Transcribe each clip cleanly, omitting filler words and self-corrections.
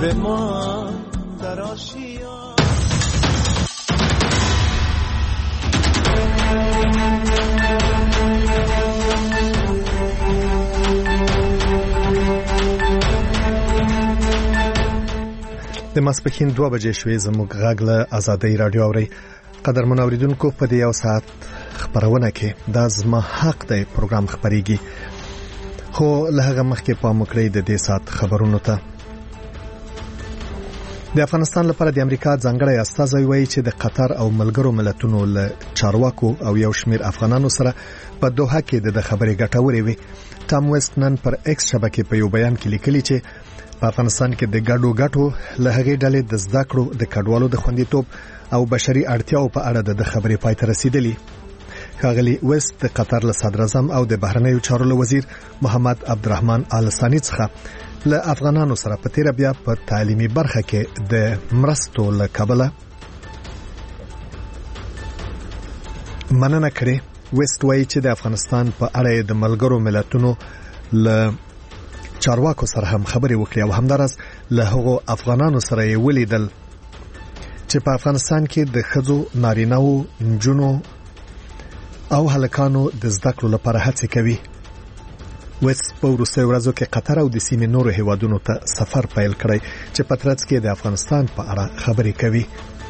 به ما در آشیان. د ماسپښین 2 بجې شوې زموږ غږ له آزادۍ رادیو اوري. قدرمن اوریدونکو په دې یو ساعت خبرونه کې د زما حق دی پروګرام خبريږي، خو له هغه مخکې پام وکړئ د دې ساعت خبرونو ته. د افغانستان لپاره د امریکا ځانګړی استازی وایي چې د قطر او ملګرو ملتونو له چارواکو او یو شمېر افغانانو سره په دوحه کې د خبرې ګټورې وي. ټام ویسټ نن پر ایکس شبکې په یو بیان کې لیکلي چې په افغانستان کې د ګډو له هغې ډلې د زده کړو د کډوالو د خوندیتوب او بشري اړتیاو په اړه د خبرې پای ته رسیدلی. ښاغلي ویسټ د قطر له صدر اعظم او د بهرنیو چارو له وزیر محمد عبدالرحمن آل ثاني څخه له افغانانو سره په تیر بیا په تعلیمي برخه کې د مرستو له کبله مننه کړې. ویسټ وایي چې د افغانستان په اړه د ملګرو ملتونو له چارواکو سره هم خبرې وکړي او همدارس له هغو افغانانو سره یې ولیدل چې په افغانستان کې د ښځو، نارینه‌و، نجونو او هلکانو د زده کړو لپاره هڅې کوي. ویسټ په وروستیو ورځو کې قطر او د سیمې نورو هیوادونو ته سفر پیل کړی چې په ترڅ کې د افغانستان په اړه خبرې کوي.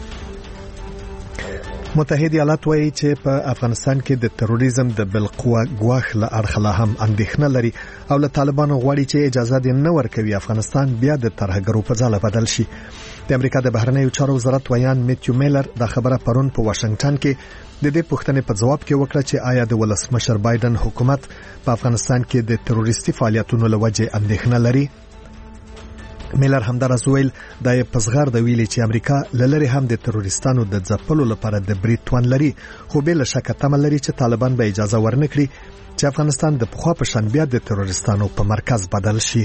متحده ایالات وایي چې په افغانستان کې د تروریزم د بالقوه ګواښ له اړخه لا هم اندېښنه لري او له طالبانو غواړي چې اجازه دې نه ورکوي افغانستان بیا د ترهګرو په ځاله بدل شي. د امریکا د بهرنیو چارو وزارت ویان میتیو میلر دا خبره پرون په واشنگټن کې د دې پوښتنې په جواب کې وکړه چې آیا د ولسمشر بایدن حکومت په افغانستان کې د تروریستي فعالیتونو له وجې اندېښنه لري. میلر همدارس ویل دا یې پزغار د ویلي چې امریکا لری هم د تروریستانو د ځپلو لپاره د بریټوان لري، خو بل شک تمه لري چې طالبان به اجازه ورنکړي چې افغانستان د پخوا په شان بیا د تروریستانو په مرکز بدل شي.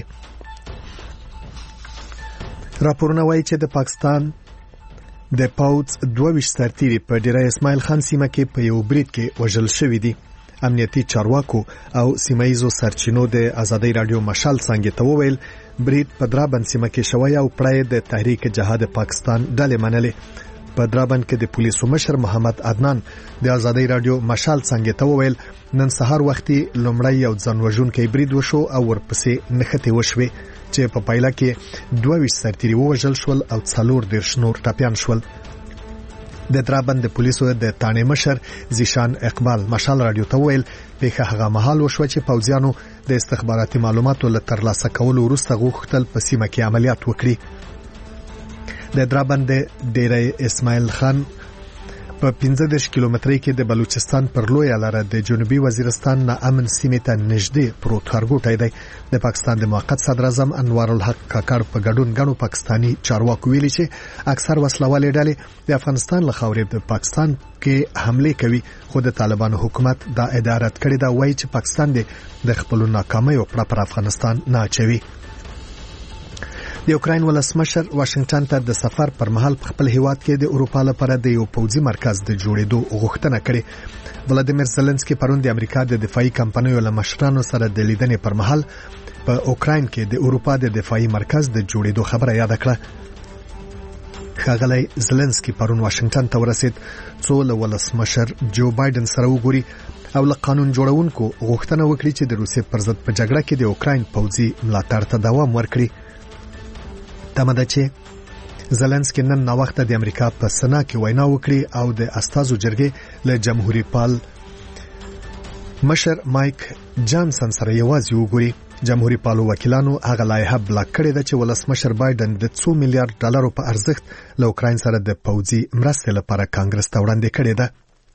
راپورونه وایي چې د پاکستان د پاوڅ 22 سرتیري په ډیره اسماعیل خان سیمه کې په یو برید کې وژل شوی دي. امنیتي چارواکو او سیمایزو سرچینو د آزادۍ رادیو مشال څنګه ته وویل برید په درابند سیمه کې شوی او پړای د تحریک جهاد پاکستان ډلې منلې. په درابند کې د پولیسو مشر محمد عدنان د آزادۍ رادیو مشال څنګه ته وویل نن سهار وختي لومړی یو ځانوژونکی برید وشو او ورپسې نښتې وشوي چې په پایله کې 22 سرتیري وژل شول او 14 نور ټپیان شول. د درابند د پولیسو د تانې مشر زیشان اقبال مشال رادیو ته ویل پیښه هغه مهال وشو چې پوځیانو د استخباراتي معلوماتو له ترلاسه کولو وروسته غوښتل په سیمه کې عملیات وکړي. د درابند ډیره اسماعیل خان په 15 کیلومترۍ کې د بلوچستان پر لویه لاره د جنوبي وزیرستان نه امن سیمې ته نږدې پروت ښارګوټی دی. د پاکستان د موقت صدر اعظم انوار الحق کاکړ په ګډون غنو پاکستانی چارواکو ویلي چې اکثر وسلوالې ډلې د افغانستان له خاورې په پاکستان کې حمله کوي، خو د طالبانو حکومت دا اداره کړې دا وایي چې پاکستان د خپل ناکامۍ پر افغانستان نه اچوي. د یوکراین ولسمشر واشنگټن ته د سفر پر مهال په خپل هیواد کې د اروپا لپاره د یو پوځي مرکز د جوړېدو غوښتنه کړې. ولادیمیر زلنسکي پرون د امریکا د دفاعي کمپنیو له مشرانو سره د لیدنې پر مهال په اوکراین کې د اروپا د دفاعي مرکز د جوړېدو خبره یاد کړه. ښاغلی زلنسکي پرون واشنگټن ته ورسید څو له ولسمشر جو بایدن سره وګوري او له قانون جوړونکو غوښتنه وکړي چې د روسیې پر ضد په جګړه کې د اوکراین پوځي ملاتړ ته دوام ورکړي. تمه ده چې زلنسکي نن ناوخته د امریکا په سنا کې وینا وکړي او د استازو جرګې له جمهوریت پال مشر مایک جانسن سره یوازې وګوري. جمهوریت پالو وکیلانو هغه لایحه بلاک کړې ده چې ولسمشر بایدن د 2 میلیارډ ډالرو په ارزښت له اوکراین سره د پوځي مرستې لپاره کانګرس ته وړاندې کړې ده.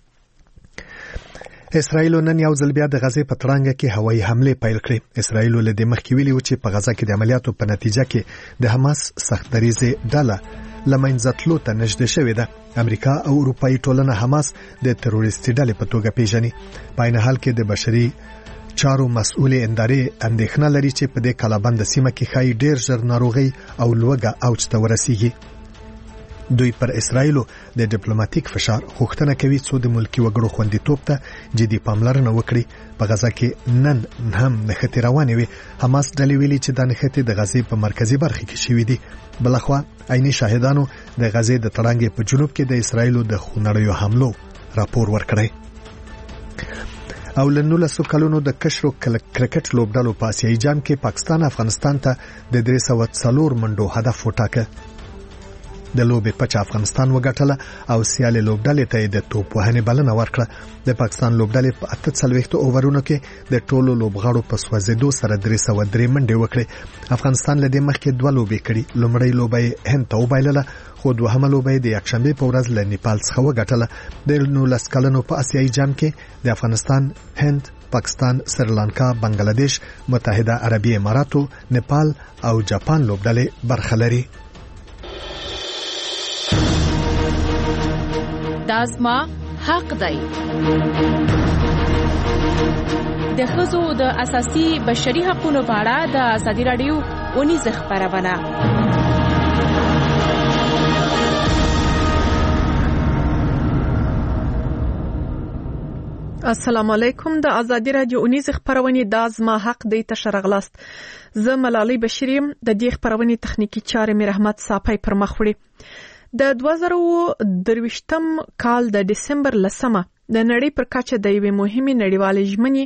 اسرائیل نن یو ځل بیا د غزې په تړانګه کې هوایي حمله پیل کړې. اسرائیل له دې مخکې ویلي و چې په غزه کې د عملیاتو په نتیجه کې د حماس سخت دریځه ډله لمنځه تلو ته نږدې شوې ده. امریکا او اروپאי ټولنه حماس د تروریستي ډلې په توګه پیژني. په عین حال کې د بشري چارو مسؤل ادارې اندېښنه لري چې په دې کلابند سیمه کې خای ډېر ژر ناروغي او لوګه اوج ته ورسیږي. دوی پر اسرایلو د ډیپلوماټیک فشار غوښتنه کوي څو د ملکی وګړو خوندیتوب ته جدي پاملرنه وکړي. په غزا کې نن هم نښتې روانې وي. حماس ډلې ویلي چې د نښتې د غزې په مرکزی برخه کې شوې دي. بلخوا عیني شاهدانو د غزې د تړانګې په جنوب کې د اسرایلو د خونړیو حملو راپور ورکړی. او له 19 کلونو د کشرو کرکټ لوبډالو په آسیایي جام کې پاکستان افغانستان ته د 304 منډو هدف وټاکه. د لوبې پچ افغانستان وګټله او سیالي لوبډلې ته د توپ وهنې بلنه ورکړه. د پاکستان لوبډلې په 48 اوورونو کې د ټولو لوبغاړو په سوځېدو سره 303 منډې وکړې. افغانستان له دې مخکې 2 لوبې کړې. لومړی لوبه هند ته وبایلله خو دوهمه لوبه د یکشنبه په ورځ له نیپال څخه وګټله. د 19 کلونو په آسیایي جام کې د افغانستان، هند، پاکستان، سریلانکا، بنگلاديش، متحده عربی اماراتو، نیپال او جاپان لوبډلې برخه لري. دا زما حق دی. د ښځو د اساسي بشري حقوقو په اړه د ازادي رادیو اونیزه خبرونه. السلام علیکم. د ازادي رادیو اونیزه خبرونه د زما حق دی تشرغلاست. زه ملالۍ بشریم. د دې خبرونه تخنیکی چارې مې رحمت صافی پر مخ وړي. د 2023م کال د ډسمبر 10مه د نړۍ پر کچه د یوې مهمې نړیوالې ژمنې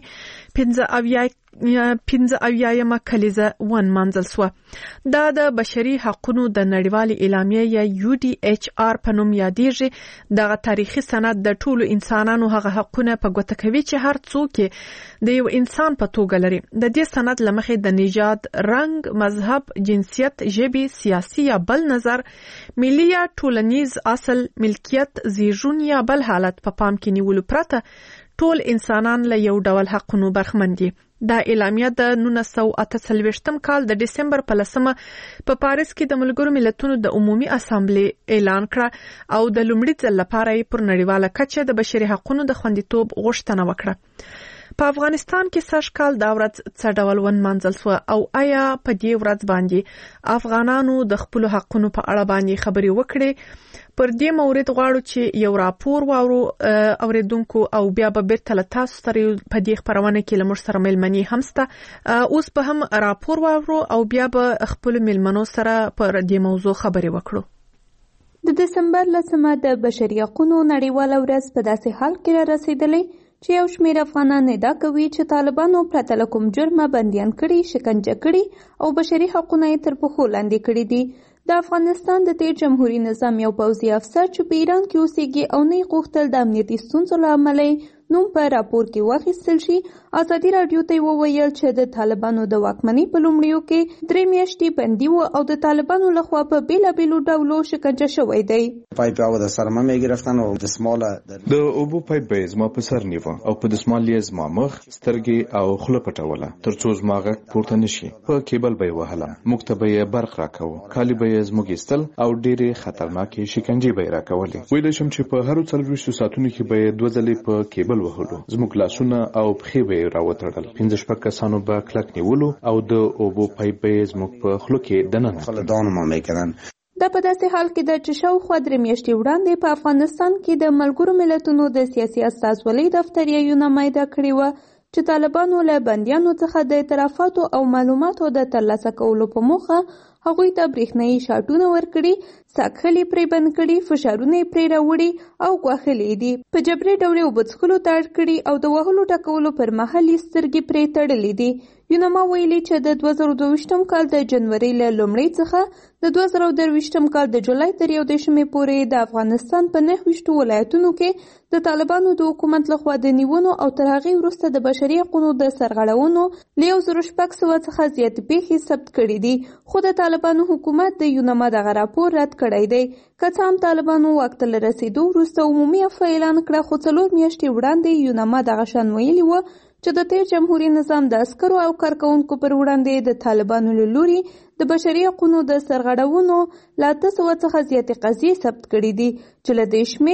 15 کلیزه ونمانځل شوه. دا د بشري حقوقو د نړیوالې اعلامیه یا UDHR په نوم یادېږي. دغه تاریخي سند د ټولو انسانانو هغه حقونه په ګوته کوي چې هر څوک د یو انسان په توګه لري. د دې سند لمخې د نژاد، رنګ، مذهب، جنسیت، ژبې، سیاسي یا بل نظر، ملي یا ټولنیز اصل، ملکیت، زیږون یا بل حالت په پام کې نیولو پرته ټول انسانان له یو ډول حقونو برخمن دي. دا اعلامیه د 1948م کال د ډسمبر په 10مه په پاریس کې د ملګرو ملتونو د عمومي اسامبلې اعلان کړه او د لومړي ځل لپاره پر نړیواله کچه د بشري حقوقو د خوندیتوب غوښتنه وکړه. په افغانستان کې سږ کال دا ورځ څه ډول ونمانځل شوه او آیا په دې ورځ باندې افغانانو د خپل حقونو په اړه باندې خبرې وکړي؟ پر دې مورید غواړو چې یو راپور واورو اوریدونکو او بیا به بیرته له تاسو سره په دې خبرونه کې لمر سره ملمنې همسته. اوس به هم راپور واورو او بیا به خپل ملمنو سره پر دې موضوع خبرې وکړو. د دسمبر 10مه د بشري حقوقو نړیواله ورځ په داسې حال کې را رسیدلې چې یو شمېر افغانان ادعا کوي چې طالبانو پرته له کوم جرمه بندیان کړي، شکنجه کړي او بشري حقونه یې تر پښو لاندې کړي دي. د افغانستان د تیر جمهوریت نظام یو پوځي افسر چې په ایران کې اوسېږي او نه غوښتل د امنیتي ستونزو له امله نوم په راپور کې واخیستل شي، ازادي رادیو ته وویل چې د طالبانو د واکمنۍ په لومړیو کې 3 میاشتې بندي و او د طالبانو لخوا په بیلابیلو ډولو شکنجه شوی دی. پایپ او د سرمه می گرفتن او دسماله د اوبو پایپ به زما په سر نیو او په دسمال یې زما مخ، سترګې او خوله پټوله ترڅو زما غږ پورته نشي. په کیبل به وهله، مکتبه یې برق راکاو، کالی به یې زموږ استل او ډېرې خطرناکې شکنجې به راکولې. ویل شم چې په هر 24 ساعتونو کې به 2 ځلې په کیبل وهلو، زموږ لاسونه او پښې به راوتړل، 15 کسانو به کلک نیولو او د اوبو پایپ به زموږ په خلو کې دننه خلدان ما میکردن. دا په داسې حال کې د چې شاوخوا 3 میاشتې وړاندې په افغانستان کې د ملګرو ملتونو د سیاسي استازولۍ دفتر یې مایده کړې وه چې طالبانو له بندیانو څخه د اعترافاتو او معلوماتو د ترلاسه کولو په موخه هغوی ته برېښنایي شاټونه ورکړي، ساکخلي پرې بند کړي، فشارونه پرې راوړي او ګواښلي دي. په جبري ډول اوبه څښلو ته اړ کړي او د وهلو ټکولو پر مهال یې سترګې پرې تړلې دي. یونما ویلي چې د 2022م کال د جنوري له لومړۍ څخه د 2023م کال د جولای تر 11مې پورې د افغانستان په 9 ولایتونو کې د طالبانو د حکومت لخوا د نیونو او تر هغې وروسته د بشري حقوقو د سرغړونو له 1600 څخه زیات پیښې ثبت کړي دي. خو د طالبانو حکومت د یونما دغه راپور رد کړی دی. که څه هم طالبانو واک ته له رسېدو وروسته عمومي عفوه اعلان کړه، خو 4 میاشتې وړاندې یونما دغه شان ویلي و چې د تیر جمهوریت نظام د عسکرو او کارکونکو پر وړاندې د طالبانو له لوري د بشري حقوقو د سرغړونو له 800 څخه زیاتې قضیې ثبت کړي دي چې له دې شمېر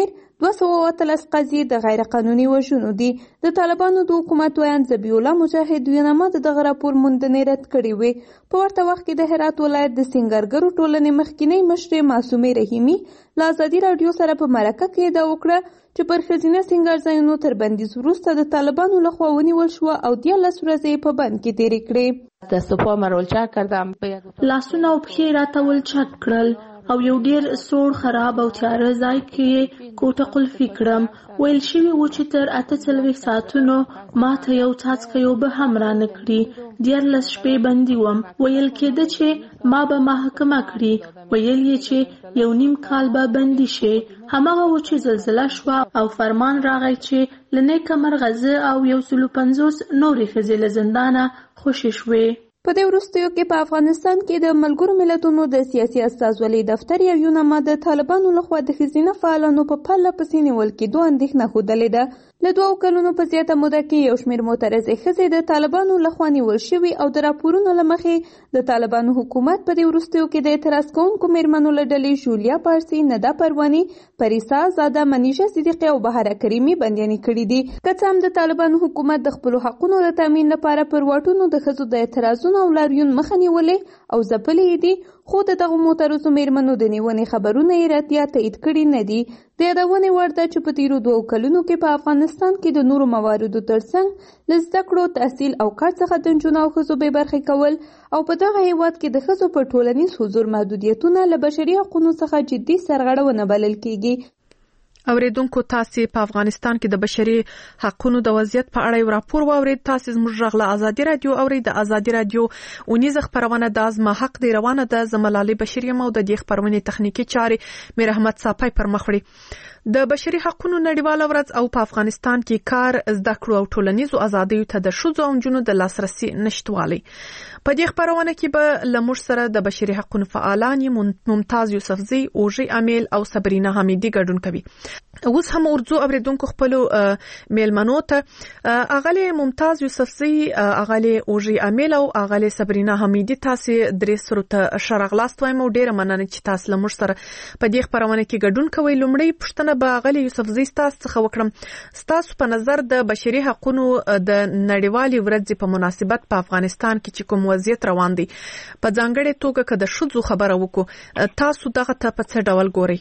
213 قضیې د غیر قانوني وژنو دي. د طالبانو د حکومت ویاند ذبیح الله مجاهد وینما دغه راپور موندنې رد کړې وې. په ورته وخت کې د هرات ولایت د سینګرګرو ټولنې مخکینی مشرې معصومې رحیمي له ازادي راډیو سره په مرکه کې دا وکړه چې پر ښځینه سینګارځایونو تر بندیز وروسته د طالبانو لخوا ونیول شوه او 13 ورځې په بند کې تېرې کړې. دست‌وپا مرولچا کردم، لاسونه او پښې راته ولچک کړل او یو ډیر سوړ خراب او تیاره ځای کې کوټه قلفي کړم. ویل شوي و چې تر 48 ساعتونو ما ته یو څاڅکی اوبه هم رانه کړي. 14 شپې بندي وم. ویل کېده چې ما به محاکمه کړي. ویل یې چې 1.5 کال به بندي شي. هماغه و چې زلزله شوه او فرمان راغی چې له نیکه مرغه زه او 150 نورې ښځې له زندانه خوشې شوې. په دې وروستیو کې په افغانستان کې د ملګرو ملتونو د سیاسي استازولۍ دفتر یا یونما د طالبانو لخوا د ښځینه فعالانو په پرله پسې نیول کېدو اندېښنه ښودلې ده. له 2 کلونو په زیاته موده کې یو شمېر معترضې ښځې د طالبانو لخوا نیول شوي او د راپورونو له مخې د طالبانو حکومت په دې وروستیو کې د اعتراض کوونکو میرمنو له ډلې ژولیا پارسي، ندا پرواني، پریسا زاده، منیژه صدیقي او بهاره کریمي بندیانې کړي دي. که څه هم د طالبانو حکومت د خپلو حقونو د تامین لپاره پر واټونو د ښځو د اعتراضونو او لاریون مخه نیولې او ځپلې دي، خو د دغو معترضو میرمنو د نیونې خبرونه یې راتیا تایید کړي نه دي. د یادونې وړ ده چې په تیرو 2 کلونو کې په افغانستان کې د نورو مواردو ترڅنګ له زده کړو، تحصیل او کار څخه د نجونو او ښځو بې برخې کول او په دغه هیواد کې د ښځو په ټولنیز حضور محدودیتونه له بشري حقونو څخه جدي سرغړونه بلل کیږي. اوریدونکو تاسو په افغانستان کې د بشري حقوقو د وضعیت په اړه یو راپور واورید. تاسو زموږ غږ له ازادي رادیو اورید. د ازادي رادیو اونیزه خبرونه د ازما حق دی روانه ده. زملالي بشري مو د دې خبرونه تخنیکی چارې میر احمد صافی پر مخ وړي. د بشري حقوقو نړیواله ورځ او په افغانستان کې کار، زده کړو او ټولنیزو ازادیو ته د ښځو او نجونو د لاسرسي نشټوالي. په دې خبرونه کې به لمر سره د بشري حقوقو فعالان ممتاز یوسفزی، اوژي امیل او صبرینا حمیدی ګډون کوي. اوس هم ورځو اوریدونکو خپل میلمنو ته اغلی ممتاز یوسفزی، اغلی اوژي امیل او اغلی صبرینا حمیدی تاسو درې سره ته شرغلاست وایم او ډیره مننه چې تاسو لمر سره په دې خبرونه کې ګډون کوي. لومړی پښتنه به اغلی یوسفزی تاسو څخه وکړم. تاسو په نظر د بشري حقوقو د نړیوالې ورځې په مناسبت په افغانستان کې چې کوم وضعیت روان دی، په ځانګړې توګه که د ښځو خبره وکړو، تاسو دغه ته په څه ډول ګورئ؟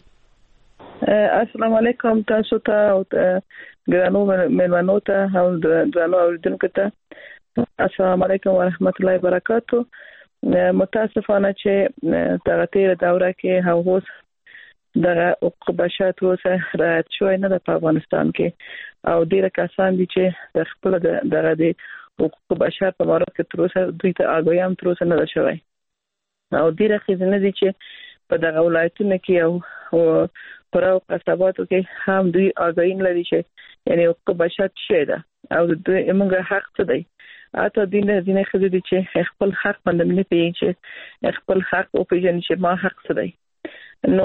السلام علیکم تاسو ته او ګرانو مېلمنو ته او درنو اوریدونکو ته السلام علیکم ورحمت الله وبرکاتو. متاسفانه چې دغه تیر دوره کې هوس دغه حقوق بشر توسه رعایت شوی نه په افغانستان کې او ډیره کسان دي چې د خپل دغه د حقوق بشر په اړه کې تروسه دوی ته آګاهي هم تروسه نه شوی او ډیره خزنه دي چې په دغه ولایتونو کې او پراو قصباتو کې هم دوی آگاهی لري چې یعنی حقوق بشر څه ده او دوی موږ حق څه دی. اته دینه خزه دي چې خپل حق باندې نه پیږي چې خپل حق او پیژني چې ما حق څه دی. نو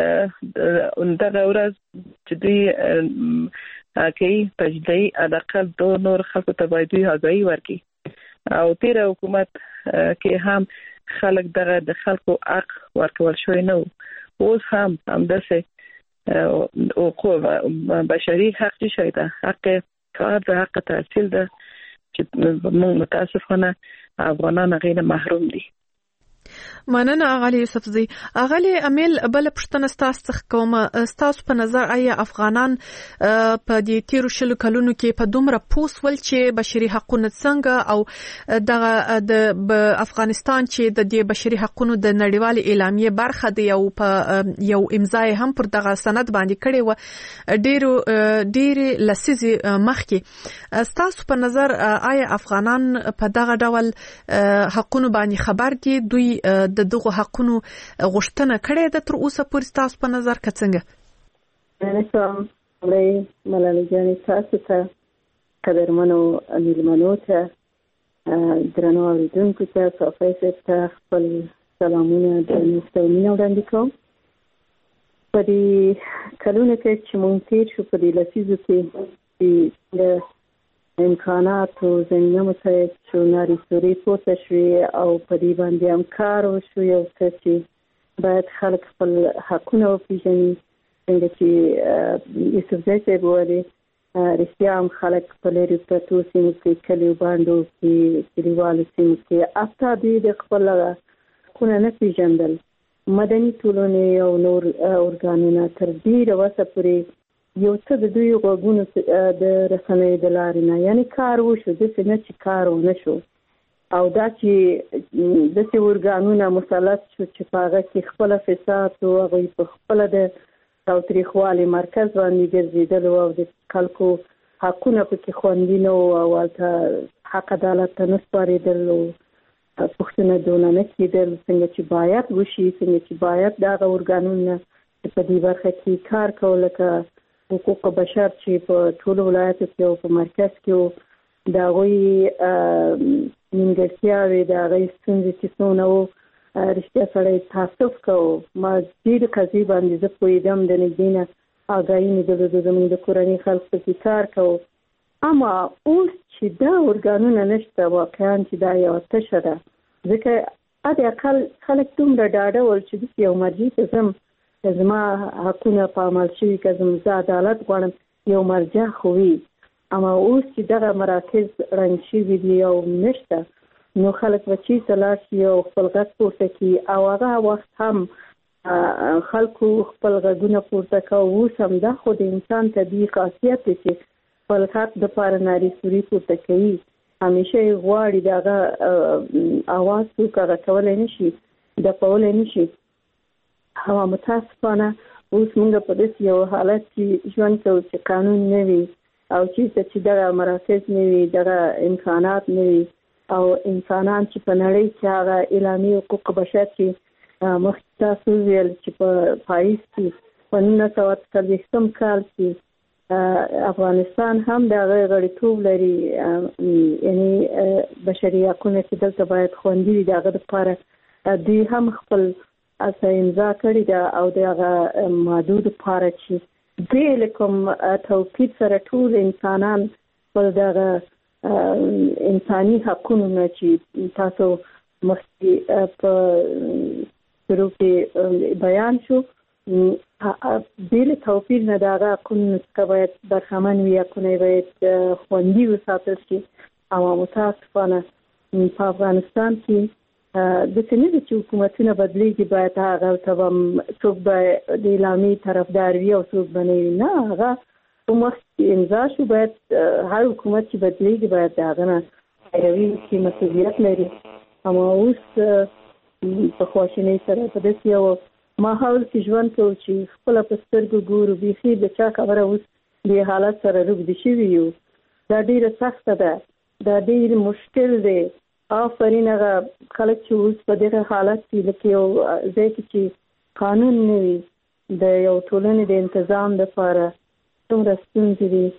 دغه ورځ چې دوی کوي تجدید اقل دو نور خلکو ته باید دوی آگاهی ورکړي او تیر حکومت کې هم خلک دغه د خلکو حق ورکول شوی نه اوس هم همداسې او بشري حق شي ده، حق کار ده، حق تحصیل ده چې موږ متاسفانه افغانان غیر محروم دي. مننه اغلی یوسفزی. اغلی امیل بل پښتنه ستاسو کوم ستاسو په نظر آیا افغانان په دې تیرو شلو کلونو کې په دومره پوسول چې بشري حقوقو څنګه او د افغانستان چې د دې بشري حقوقو د نړیوال اعلامیه برخه دی او په یو امضای هم پر دغه سند باندې کړي و ډېر لسیزي مخکې، ستاسو په نظر آیا افغانان په دغه ډول حقوقو باندې خبر دي؟ دوی د دغه حقونو غوښتنه کړې ده تر اوسه پورې تاسو په نظر کې څنګه؟ نه کوم لې ملالۍ جانې تاسو ته قدرمنو میلمنو ته درنو اوریدونکو ته صافی ته خپل سلامونه د مستمعینو وړاندې کوم. په دې کلونو کې چې مونږ تیر شو په دې لسیزو کې د امکانات او زمینه مساعد شو، ناري سوري پورته شوې او په دې باندې هم کار وشو یو څه چې باید خلک خپل حقونه وپېژني، څنګه چې یوسفزی صاحب وایي رښتیا هم خلک په لرې پرتو سیمو کې کلیو باندو کې کلیوالو سیمو کې حتی دوی د خپل حقونه نه پیژندل. مدني ټولنې او نور ارګانونه تر ډېره وسه پورې یو څه د دوی غوږونو د رسنیو د لارې نه یعنی کار وشو داسې نه چې کار ونه شو او دا چې داسې ارګانونه مسلط شو چې په هغه کې خپله فساد او هغوی په خپله د تاوتریخوالي مرکز باندې ګرځېدل او د خلکو حقونه پکې خوندي نه وو او هلته حق عدالت ته نه سپارېدل او پوښتنه دونه نه کېدل څنګه چې باید وشي څنګه چې باید د هغه ارګانونه چې په دې برخه کې کار کوو لکه حقوق بشر چې په ټولو ولایتو کې او په مرکز کې د هغوی نیمګړتیاوې د هغوی ستونزې چې څونه وو رښتیا سړی تعصب کوو. ما ډېرې قضیې باندې زه پوهېدم د نږدې نه آګاهي مې درلوده زموږ د کورنۍ خلکو پکې کار کوو. اما اوس چې دا ارګانونه نشته واقعا چې دا یوه تشه ده ځکه حد اقل خلک دومره ډاډه ول چې داسې یو مرجع ته ځم که زما حقونه په عمل شوي که زه عدالت غواړم یو مرجع خو وي. اما اوس چې دغه مراکز ړنګ شوي دي او نشته نو خلک به چېرته لاړ شي او خپل غږ پورته کړي او هغه وخت هم خلکو خپل غږونه پورته کوي. اوس هم دا خو د انسان طبیعي خاصیت دی چې خپل حق دپاره نارې سوري پورته کوي همیشه یې غواړي د هغه اواز څوک هغه کولی نه شي دفعولی نه شي. او متاسفانه اوس موږ په داسې یو حالت کې ژوند کوو چې قانون نه وي او چېرته چې دغه مراکز نه وي دغه امکانات نه وي او انسانان چې په نړۍ کې هغه اعلامیې حقوق بشر چې مخکې تاسو ویل چې په پاییز کې په 1940 کال کې افغانستان هم د هغه غړیتوب لري یعنی بشري حقونه چې دلته باید خوندي وي د هغه دپاره دوی هم خپل امضا کړې ده او د هغه مادو دپاره چې دوی له کوم توپیر سره ټول انسانان خپل دغه انساني حقونه نه چې تاسو مخکې په شروع کې بیان شو بیل توپیر نه د هغه حقونو څخه باید برخمن وي حقونه باید خوندي وساتل شي. او متاسفانه په افغانستان کې داسې نه ده چې حکومتونه بدلیږي باید هغه ته به څوک به د اعلامیې طرفدار وي او څوک به نه وي نه هغه مخکې امضا شو باید هر حکومت چې بدلیږي باید د هغه نه پیروي چې مسؤلیت لري. اما اوس په خواشینۍ سره په داسې یو ماحول کې ژوند کوو چې خپله په سترګو ګورو بیخي د چا خبره اوس دې حالت سره روږدي شوي یو. دا ډېره سخته ده دا ډېر مشکل دی. آفرین هغه خلک چې اوس په دغه حالت کې لکه یو ځای کې چې قانون نه وي د یو ټولنې د انتظام دپاره څومره ستونزې دي.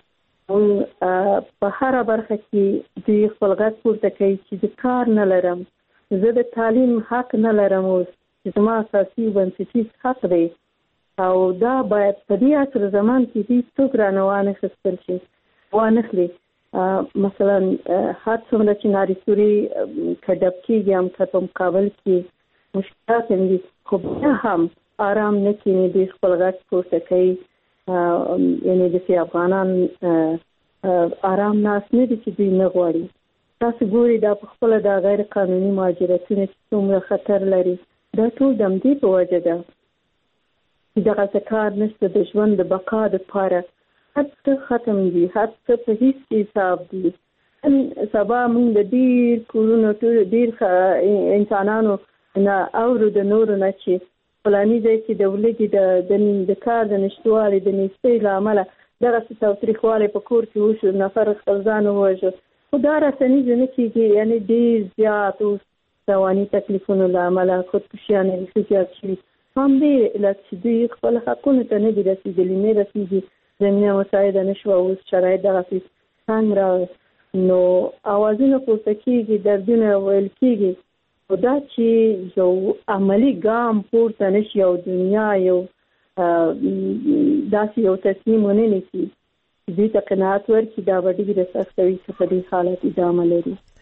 په هره برخه کې دوی خپل غږ پورته کوي چې د کار نه لرم زه د تعلیم حق نه لرم اوس چې زما اساسي بنسټیز حق دی او دا باید په دې عصر زمان کې دوی څوک رانه وانخیستل شي وانخلي. مثلا هر څومره چې نارې سوري که ډب کېږي هم که په مقابل کې مشکلات هم دي خو بیا هم آرام نه کیني دوی خپل غږ پورته کوي. یعنی داسې افغانان آرام ناست نه دي چې دوی نه غواړي. تاسو ګورئ دا په خپله دا غیر قانوني مهاجرتونه چې څومره خطر لري دا ټول د همدې په وجه ده چې دغسې کار نشته د ژوند د بقا دپاره هر څه ختم دي هر څه په هېڅ حساب دي. سبا موږ د ډېر کورونو ډېر انسانانو نه اورو د نورو نه چې فلاني ځای کې د ولږې د کار د نشتوالي د نیستۍ له امله دغسې تاوتریخوالی په کور کې وشو نفر خپل ځان ووژه خو دا رسنیزه نه کېږي یعنی ډېر زیات اوس رواني تکلیفونو له امله خودکشیانې بیخي زیات شوي په همدې علت چې دوی خپل حقونو ته نه دي رسېدلي نه رسېږي زمینه مساعده نه شوه اوس شرایط دغسې تنګ راغی نو اوازونه پورته کېږي دردونه ویل کېږي خو دا چې یو عملي ګام پورته نه شي او دنیا یو داسې یو تصمیم ونه نیسي چې دوی ته قناعت ورکړي دا به ډېره سخته وي چې په دې حالت ادامه لري.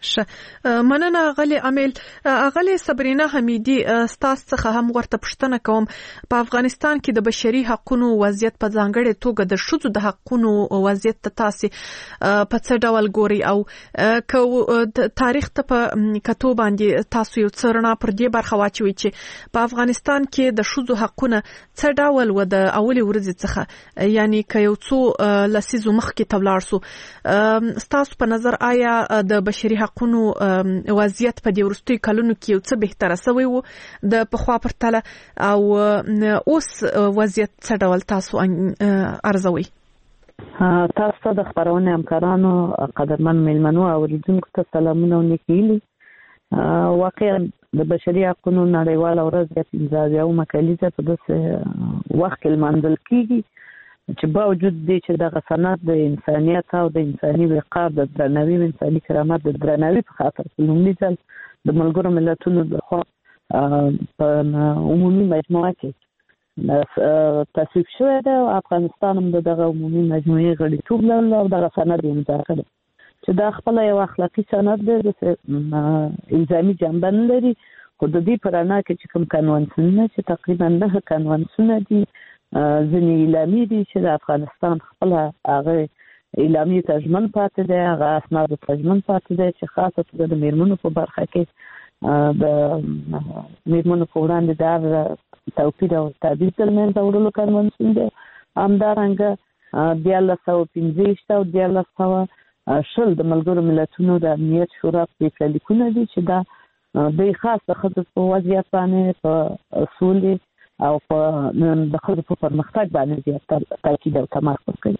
مننه غلي امیل. غلي صبرینا حمیدی ستاسو څخه هم ورته پوښتنه کوم په افغانستان کې د بشري حقوقو وضعیت په ځانګړې توګه د شذو د حقوقو وضعیت ته تاسو په څه ډول ګوري او تاریخ ته په کتو باندې تاسو یو څرنا پر دې برخه واچوي چې په افغانستان کې د شذو حقوقو څه ډول و د اولي ورځې څخه یعنی که یو څو لسیزو مخکې تبلار سو تاسو په نظر آیا د بشري حقوقو وضعیت په دې ورستي کلونو کې یو څه بهتره شوی وو د پخوا پرتله او اوس وضعیت څه ډول تاسو ارزوي؟ تاسو د خبرونه همکارانو قدرمن میلمنو او اوریدونکو ته سلامونه او نیکیلي. واقعا د بشري حقوقو نړیواله ورځ د 15 کلیزه په داسې وخت کې لمانځل کیږي چې باوجود دې چې دغه سند د انسانیت او د انساني وقار د درناوي او انساني کرامت د درناوي په خاطر لومړی ځل د ملګرو ملتونو لخوا په عمومي مجموعه کې تصویب شوی دی. افغانستان هم دغه عمومي مجموعې غړیتوب لري او دغه سند یې امضا کړی چې دا خپل یو اخلاقي سند دی د الزامي جنبه نه لري، خو د دې په رڼا کې چې کوم قانونونه چې تقریبا 9 قانونونه دي ځینې اعلامي دي چې د افغانستان خپل هغه اعلامي تجمن پاتې دی، هغه اسناد تجمن پاتې دی چې خاصه توګه د میرمنو په برخه کې د میرمنو په وړاندې د توپیر او تبعیض د منځه وړلو قانون دی. همدارنګه 1915 او 1920 د ملګرو ملتونو د امنیت شورا پریکړه لیکونه دي چې دا د خاصه ښځو په وضعیت باندې په اصولي او په د ښځو په پرمختګ باندې زیات تاکید او تمرکز کوي.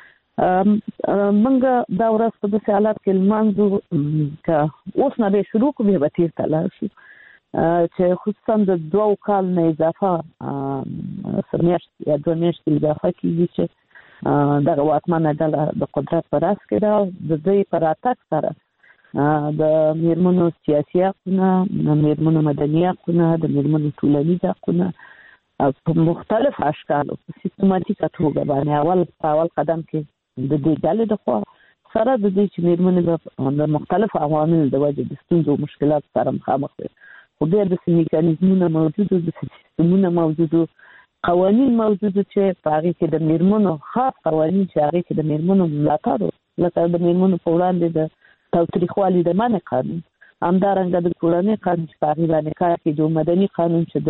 منګه دا ورځ په داسې حالت کې لمانځو که اوس نه به شروع کوو به تیر ته لاړ شو چې خصوصا د 2 کال نه اضافه سرمیاشت یا 2 میاشتې اضافه کېږي چې دغه واکمنه ډله د قدرت په راس کې ده. د دوی په راتګ سره د میرمنو سیاسي حقونه، د میرمنو مدني حقونه، د میرمنو ټولنیز حقونه په مختلف اشکالو په سیستماتیکه توګه باندې اول قدم کې د دې ډلې د خوا سره د دې چې میرمنې د مختلفو عواملو د وجې د ستونزو او مشکلاتو سره مخامخ دي، خو بیا د میکانیزمونه موجودو، د سیستمونه موجودو، قوانین موجودو چې په هغې کې د میرمنو خاص قوانین چې هغې کې د میرمنو ملاتړ لکه د میرمنو په وړاندې د تاوتریخوالي د منع قانون، همدارنګه د کورنۍ قانون چې په هغې باندې کار کوي، د مدني قانون چې د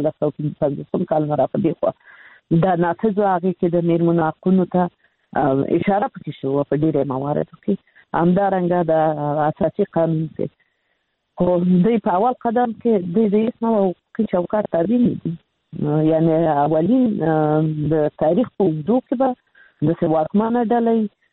1955 کال نه راپدې خوا دا نافذ و، هغې کې د میرمنو حقونو ته اشاره پکې شوه په ډېرې مواردو کې، همدارنګه د اساسي قانون کې. خو دوی په اول قدم کې دوی د هېڅ نوع حقوقي چوکاټ تابع نه دي، یعنې اولین د تاریخ په اوږدو کې به داسې واکمنه ډله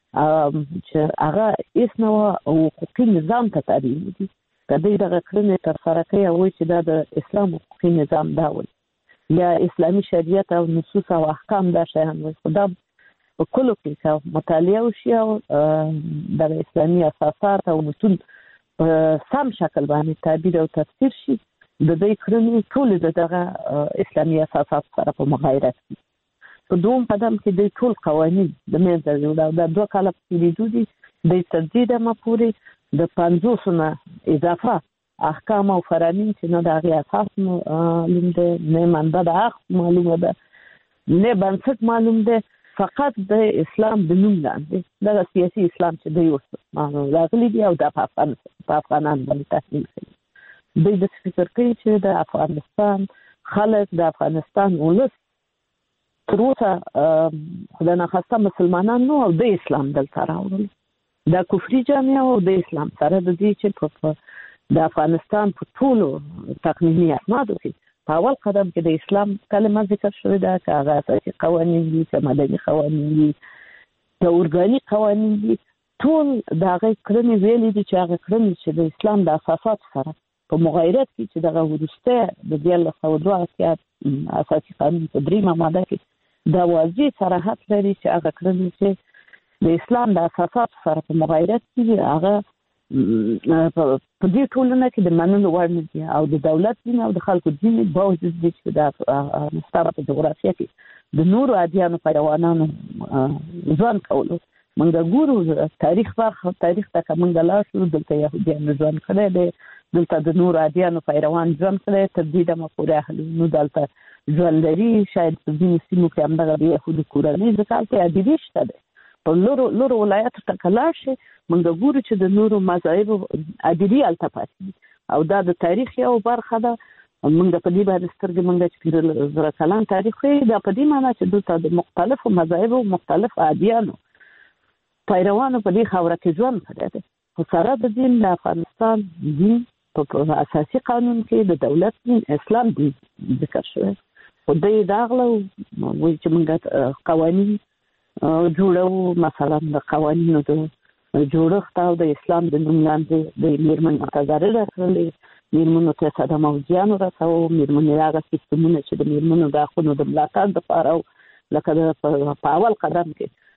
چې هغه هېڅ نوع حقوقي نظام ته تابع نه دي. که دوی دغه کړنې ترسره کوي او وایي چې دا د اسلام حقوقي نظام دا وایي یا اسلامي شریعت او نصوص او احکام دا شیان وایي، خو دا په کلو کې که مطالعه وشي او دغه اسلامي اساسات او متون په سم شکل باندې تعبیر او تفسیر شي، د دوی کړنې ټولې د دغه اسلامي اساسات سره په مغایرت دي. په دوم قدم کې دوی ټول قوانین د منځه وړي او دا 2 کاله په تېرېدو دي دوی تر دې دمه پورې د 50 نه اضافه احکام او فرامین چې نه د هغې اساس معلوم دی، نه منبع د حق معلومه ده، نه بنسټ معلوم دی، فقط د اسلام د نوم لاندې دغه سیاسي اسلام چې دوی اوس راغلي دي او دا په افغانانو باندې تحمیل کوي. دوی داسې فکر کوي چې د افغانستان خلک، د افغانستان ولس تر اوسه خدای ناخواسته مسلمانان نو او د اسلام دلته راوړل، دا کفري جامعه او د اسلام سره د دې چې د افغانستان په ټولو تقنیني اسنادو کې په اول قدم کې د اسلام کلمه ذکر شوې ده، که هغه اساسي قوانین دي، که مدني قوانین دي، که ارګاني قوانین دي، ټول د هغې کړنې ویلې دي چې هغه کړنې چې د اسلام د اساساتو سره په مغایرت کې چې دغه وروستی د 1902 اساسي قانون په 3 ماده کې دا واضح صراحت لري چې هغه کړنې چې د اسلام د اساساتو سره په مغایرت کې هغه په دې ټولنه کې د منلو وړ نه دي او د دولت دین او د خلکو دین باوجود دي چې د افغانستان په جغرافیه کې د نورو ادیانو پیروانانو ځان کولو منګه ګورو تاریخ ته منګه لاړ شو دلته يهوديان ژوند کړی دی دلته د نور عادیانو پیروان ژوند کړی تر دې دمه پورې اهلونو دلته ژوند لري شاید په ځینو سیمو کې همدغه د یهودو کورنۍ ځکه هلته عادي شته دی په لورو ولایاتو ته که لاړ شي منګه ګورو چې د نورو مذاهبو عادي هلته پاتې دي او دا د تاریخ یو برخه ده منګه په دې باندې سترګې منګه چې 15,000 کلن تاریخ دی دا په دې معنی چې دلته د مختلفو مذاهبو مختلف عادیانو پیروانو په دې خاوره کې ژوند کړی دی خو سره د دین د افغانستان دین په اساسي قانون کې د دولت دین اسلام دین ذکر شوی خو دوی داغله وایي چې منګه قوانین جوړو مثلا د قوانینو د جوړښت او د اسلام د نوم لاندې د میرمنو تګاري راکړلې میرمنو ته ساده موضوعانو راسو میرمنې هغه سیستمونه چې د میرمنو د حقونو د ملاتړ لپاره لکه په اول قدم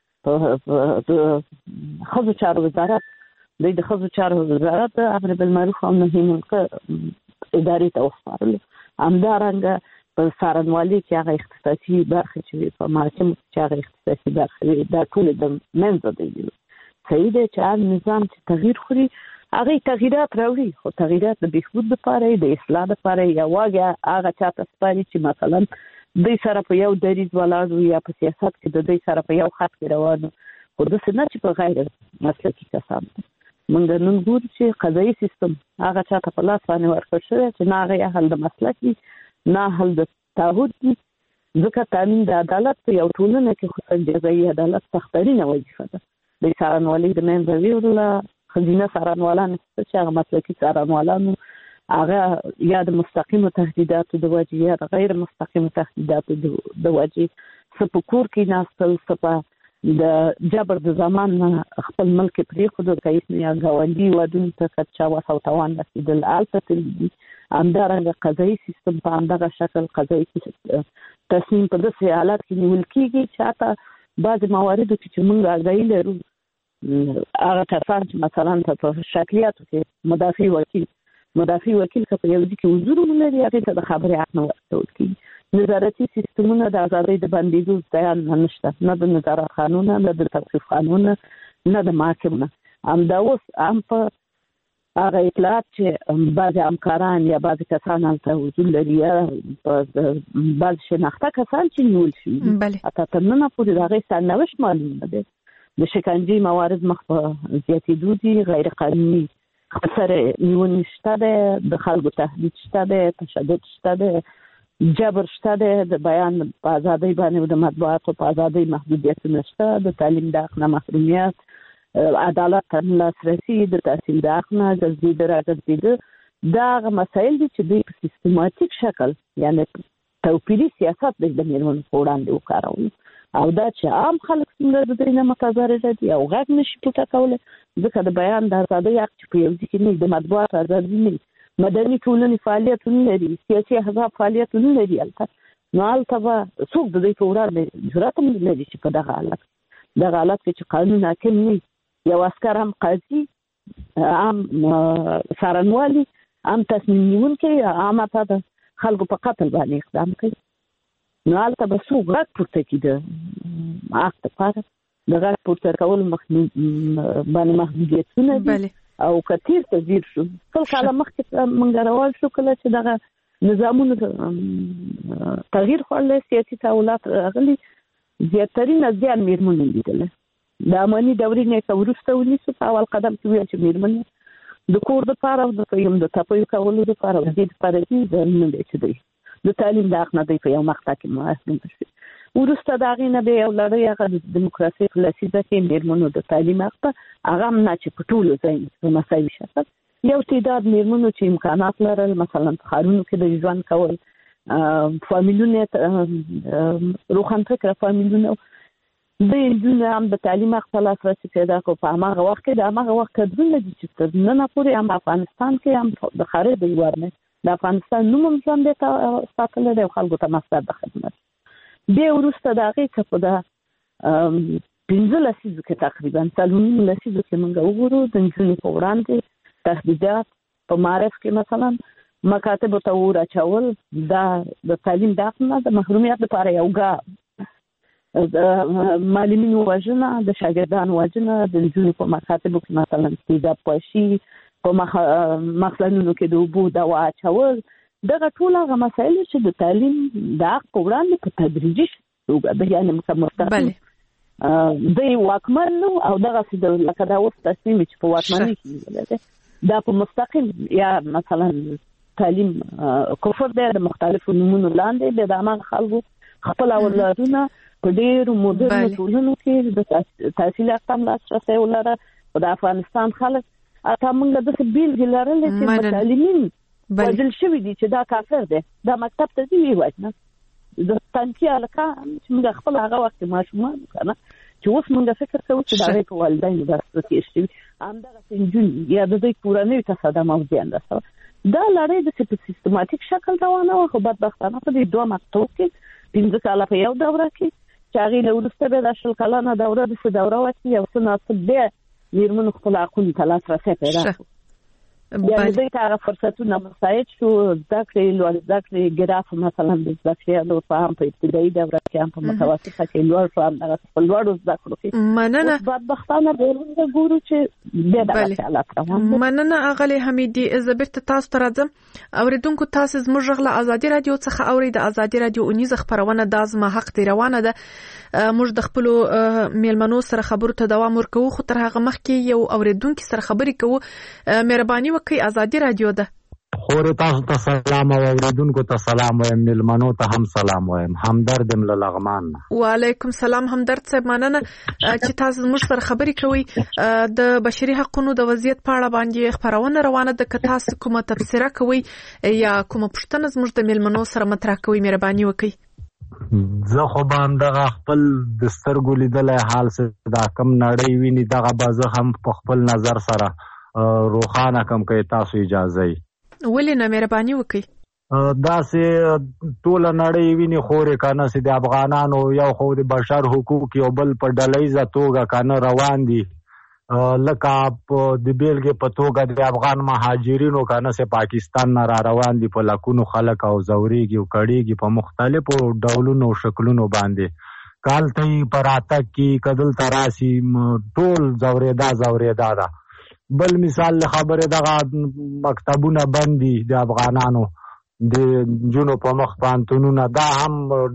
کې د ښځو چارو وزارت د ښځو چارو وزارت امر بالمعروف او نهي عن المنکر ادارې ته وسپارلو همدارنګه په څارنوالۍ کې هغه اختصاصي برخې چې په محاکمو کې هغه اختصاصي برخې دا ټول د منځه دی صحیح دی چې هر نظام چې تغییر خوري هغه تغییرات راوړي خو تغییرات د بهبود لپاره د اصلاح لپاره یوازې هغه چاته سپاري چې مثلا دوی سره په یو دریځ ولاړ یا په سیاست کې د دوی سره په یو خط کې روان خو داسې نه چې په غیر مسلکي کسان موږ نن ګورو چې قضایي سیستم هغه چاته په لاس باندې ورکړل شوی چې نه هغه اهل د مسلک دي نه اهل د تعهد دي ځکه تامین د عدالت په یو ټولنه کې خصوصا جزایي عدالت سخترینه وظیفه ده د څارنوالۍ د منځه ویوړله خزینه څارنوالان چې هغه مسلکي څارنوالانو هغه یا د مستقیمو تهدیداتو د وجې یا د غیر مستقیمو تهدیداتو د وجې څه په کور کې ناستل څه په د جبر د زمان خپل ملک پرېښودو که یا ګاونډي ودونو ته که چا وس او توان رسېدل هلته تللي دي همدارنګه قضایي سیستم په همدغه شکل قضایي تصمیم په داسې حالات کې نیول کېږي چې حتی بعضې مواردو کې چې موږ آګاهي لرو هغه کسان چې مثلا په شکلیاتو کې مدافع وکیل که په یو ځای کې حضور ولري هغې ته د خبرې حق نه ورکول کېږي نظارتي سیستمونه د ازادۍ د بندېدو ځایان نشته نه د نظارت قانون نه د توقیف قانون نه د محاکمونه همدا اوس هم په هغه اطلاعات چې بعضې همکاران یا بعضې کسان هلته حضور لري یا بعضې شناخته کسان چې نیول شوي حتی تر ننه پورې د هغې سرنوشت معلوم نه دی د شکنجې موارد مخ په زیاتېدو دي غیر قانوني خطر نیونې شته دی د خلکو تهدید شته دی تشدد شته دی جبر شته دی د بیان په ازادۍ باندې د مطبوعاتو په ازادۍ محدودیتونه شته د تعلیم د حق نه محرومیت عدالت ته لاسرسي د تحصیل د حق نه ګرځېده راګرځېده دا هغه مسایل دي چې دوی په سیستماتیک شکل یعنی توپیري سیاست د میرمنو په وړاندې وکارول او دا چې عام خلک څنګه د دوی نه متضرره دي او غږ نشي پورته کولی ځکه د بیان د ازادۍ حق چې په یو ځای کې نه د مطبوعات ازادي نه مدني ټولنې فعالیتونه لري سیاسي احزاب فعالیتونه لري هلته نو هلته به څوک د دوی په وړاندې جرأت هم لري چې په دغه حالت کې چې قانون حاکم نه یو عسکر هم قاضي هم څارنوالي هم تصمیم نیونکی هم حتی د خلکو په قتل باندې اقدام کوي نو هلته به څوک غږ پورته کړي د حق دپاره د غږ پورته کولو باندې محدودیتونه دي او که تیر ته ځیر شو سل کاله مخکې موږ روان شو کله چې دغه نظامونو تغییر خوړلی سیاسي تحولات راغلي زیاترینه زیان میرمنو لیدلی د اماني دورې نه که وروسته ونیسو په اول قدم کې ویل چې میرمنې د کور دپاره او د تپیو کولو دپاره د دې دپاره دي ځانونه دی چې دی د تعلیم د حق نه دی په یو مقطع کې محروم شي وروسته د هغې نه بیا یو لړۍ هغه د دیموکراسۍ په لسیزه کې میرمنو د تعلیم حق ته هغه هم نه چې په ټولو ځایونو په مساوي شکل یو تعداد میرمنو چې امکانات لرل مثلا په ښارونو کې د ژوند کول فامیلونه روښانفکره فامیلونه د نجونو هم د تعلیم حق ته لاسرسي پیدا کړو په هماغه وخت کې د هماغه وخت کډرونه دي چې تر ننه پورې هم افغانستان کې هم د خارج د هېواد نه د افغانستان نوم هم ژوندی ساتلی دی او خلکو ته مصدر د خدمت بیا وروسته د هغې څه په د 15 لسیزو کې تقریبا 4 لسیزو کې موږ وګورو د نجونو په وړاندې تهدیدات په معرف کې مثلا مکاتبو ته ور اچول دا د تعلیم د حق نه د محرومیت لپاره یو ګام معلمینو وژنه، د شاګردانو وژنه، د نجونو په مکاتبو کې مثلا تیزاب پاشي، په مخزنونو کې د اوبو دوا اچول، دغه ټول هغه مسایل چې د تعلیم د حق په وړاندې په تدریجي توګه یعنې مستقیم دی واکمن نو او دغسې لکه دا اوس تصمیم چې په واکمنۍ کې نیولی دی دا په مستقیم یا مثلا تعلیم کفر دی د مختلفو نومونو لاندې د هماغه خلکو خپل اولادونه په ډېرو مدرنو ټولنو کې د تحصیل یافته لاسرسی ولره. د افغانستان خلک اته موږ داسې بیلګې لرلې چې متعلمین وژل شوي دي چې دا کافر دی، دا مکتب ته ځي ویې وژنه. د تنکي هلکان چې موږ خپل هغه وخت ماشومان که نه چې اوس موږ فکر کوو چې د هغې په والدینو داسې تېر شوي همدغسې نجونې یا د دوی کورنیو ته صدمه او زیان رسوه. دا لړۍ داسې په سیستماتیک شکل روانه وه، خو بدبختانه په دې 2 مکتوب کې 15 کاله په یو دوره کې چې هغې نه وروسته بیا د 20 کلنه دوره داسې دوره وه چې یو څه ناڅه بیا مېرمنو خپل حقونو ته لاسرسی پیدا کړو. بیا دوی ته هغه فرصتونه مساعد شو، زده کړې لوړ زده کړې ګراف مثلا د زده کړې هم په ابتدایي دوره کې هم په متوسطه کې لوړ شو، همدغسې په لوړو زده کړو کې مننه. بدبختانه ورته ګورو چې بیا دغسې حالات روان دي. مننه اغلې حمیدي. زه بیرته تاسو ته راځم. اورېدونکو تاسو زموږ غږ له ازادي راډیو څخه اورئ. د ازادي راډیو اونیزه خپرونه دا زما حق دی روانه ده. موږ د خپلو میلمنو سره خبرو ته دوام ورکوو، خو تر هغه مخکې یو اورېدونکي سره خبرې کوو. مهرباني وکړئ، ازادي راډیو ده. خورې تاسو ته سلام او اوریدونکو ته سلام وایم، میلمنو ته هم سلام وایم. همدرد یم له لغمان. وعلیکم سلام همدرد صاحب، مننه چې تاسو موږ سره خبرې کوئ. د بشري حقوقو د وضعیت په اړه باندې خبرونه روانه ده. که تاسو کومه تبصره کوئ یا کومه پوښتنه زموږ د میلمنو سره مطرح کوئ، مهرباني وکړئ. زه خو به همدغه خپل د سترګو لیدلی حال چې دا کم نړۍ ویني دغه به زه هم په خپل نظر سره روښانه کم که تاسو اجازه یې. ولې نه، مهرباني وکړئ. داسې ټوله نړۍ ویني خورې که نه چې د افغانانو یو خو د بشر حقوق یو بل په ډلیزه توګه که نه روان دي، لکه د بیلګې په توګه د افغان مهاجرینو که نه چې پاکستان نه را روان دي په لکونو خلک او ځورېږي او کړېږي په مختلفو ډولونو او شکلونو باندې. که هلته یې په راتګ کې که دلته راسي ټول ځورېدا ده. بل مثال له خبرې دغه مکتبونه بند دي د افغانانو د نجونو په مخ پوهنتونونه، دا هم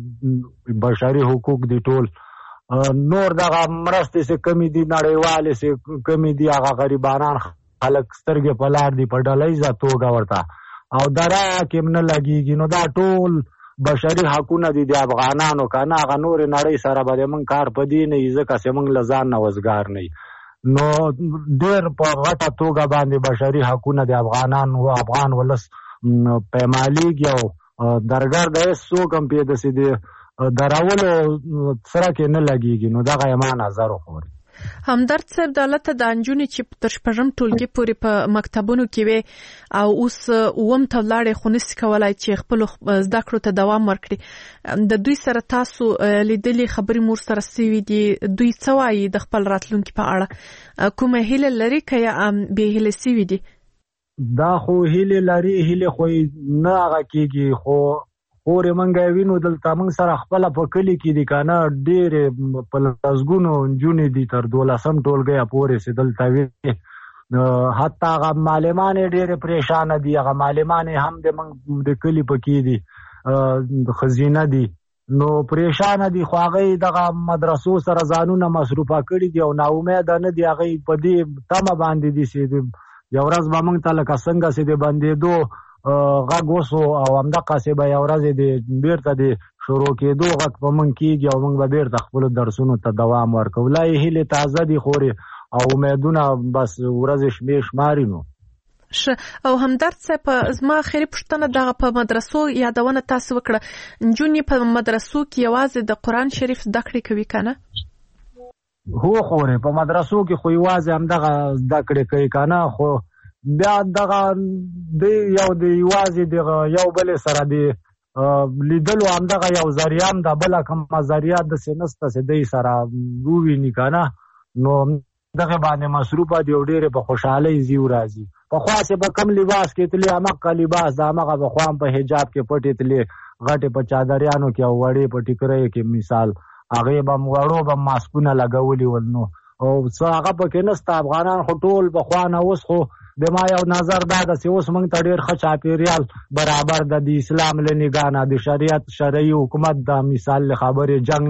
بشري حقوق دي ټول. نور دغه مرستې چې کمې دي نړیوالې چې کمې دي هغه غریبانان خلک سترګې په لار دي په ډلیزه توګه ورته او دره کې هم نه لګېږي. نو دا ټول بشري حقونه دي د افغانانو که نه هغه نورې نړۍ سره به د موږ کار په دې نه وي ځکه چې موږ له ځان نه وزګار نه یو. نو ډېر په غټه توګه باندې بشري حقونه د افغان ولس پیمالیږي او درګر د هېڅ څوک هم پې داسې د درولو سره کې نه لګېږي. نو دغه یې ما نظر وخوري. همدرد صاحب، د هلته د نجونې چې تر 6 ټولګي پورې په مکتبونو کې وې او اوس 9 ته ولاړې خو نسي کولی چې خپلو زده کړو ته دوام ورکړي، د دوی سره تاسو لیدلې خبرې مور سره سوي دي، دوی څه وایي د خپل راتلونکي په اړه؟ کومه هیله لري که یا بې هیلې سوي دي؟ دا خو هیلې لري، هیلې خو نه هغه کېږي، خو خورې موږ یې وینو دلته موږ سره خپله په کلي کې دي که نه ډېرې په لسګونو نجونې دي تر 12 ټولګیه پورې چې دلته وي. حتی هغه معلمانې ډېرې پریشانه دي، هغه معلمانې هم د موږ د کلي پکې دي ښځینه دي، نو پریشانه دي. خو هغوی دغه مدرسو سره ځانونه مصروفه کړي دي او ناامیده نه دي. هغوی په دې تمه باندې دي چې یو ورځ به موږ ته لکه څنګه چې د بندېدو غږ وسو او همدقسې به یو ورځ د بیرته د شروع کېدو غږ په موږ کېږي او موږ به بیرته خپلو درسونو ته دوام ورکوو. لا یې هیلې تازه دي خورې او امیدونه بس ورځې شماري. نو او همدرد صاحب، زما اخري پوښتنه دغه په مدرسو یادونه تاسو وکړه، نجونې په مدرسو کې یوازې د قرآن شریف زده کړې کوي که نه؟ هو خورې په مدرسو کې خو یوازې همدغه زده کړې کوي که نه، خو بیا دغه یوازې یو بلې سره د لیدلو همدغه یو ذریعه هم ده، بله کومه ذریعه داسې نشته چې دی سره وویني که نه، نو دغه باندې مصروفه دي او ډېرې په خوشحالۍ ځي راځي. پخوا چې به کم لباس کې تلې همغه لباس د همغه پخوا هم په حجاب کې پټې تلې، غټې په چادریانو کې او وړې په ټیکریو کې مثال، هغه به وړو به ماسکونه لګولي ول نو او څه هغه پکې نسته افغانان خو ټول بخوانه اوس خو د ما یو نظر دا ده چې اوس موږ ته ډېر ښه چاپېریال برابر ده د اسلام له نګاه نه د شریعت شرعي حکومت د مثال له خبرې جنګ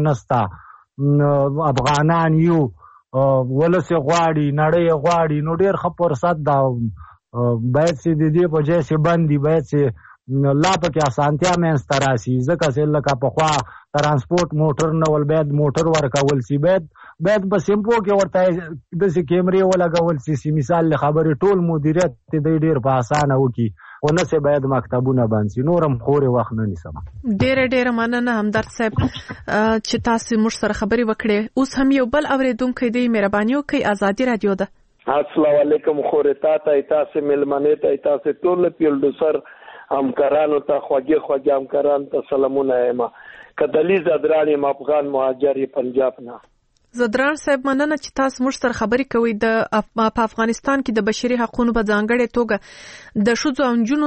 نسته افغانان یو ولس غواړي نړۍ غواړي نو ډېر ښه فرصت ده باید چې د دې په ځای چې بندي باید چې لا پکې اسانتیا منځته راسي ځکه چې لکه پخوا ترانسپورټ موټر نه ول باید موټر ورکول شي باید په سیمپو کې ورته داسې کیمرې ولګول شي مثال له خبرې ټول مدیریت دی ډېر په اسانه وکړي او نه چې باید مکتبونه بند شي نور هم خورې وخت نه نیسم ډېره مننه همدرد صاحب چې تاسو موږ سره خبرې وکړې اوس هم یو بل اورېدونکی دی مهرباني وکړئ ازادي رادیو ده السلام علیکم خورې تاسو ملمنې ته تاسو ټول پروډوسر همکارانو ته خوږه همکارانو ته سلامونه یم کدلی زدرانی افغان مهاجر پنجاب نه زدران صاحب مننه چې تاسو موږ سره خبرې کوي په افغانستان کې د بشري حقوقو په ځانګړې توګه د ښځو او نجونو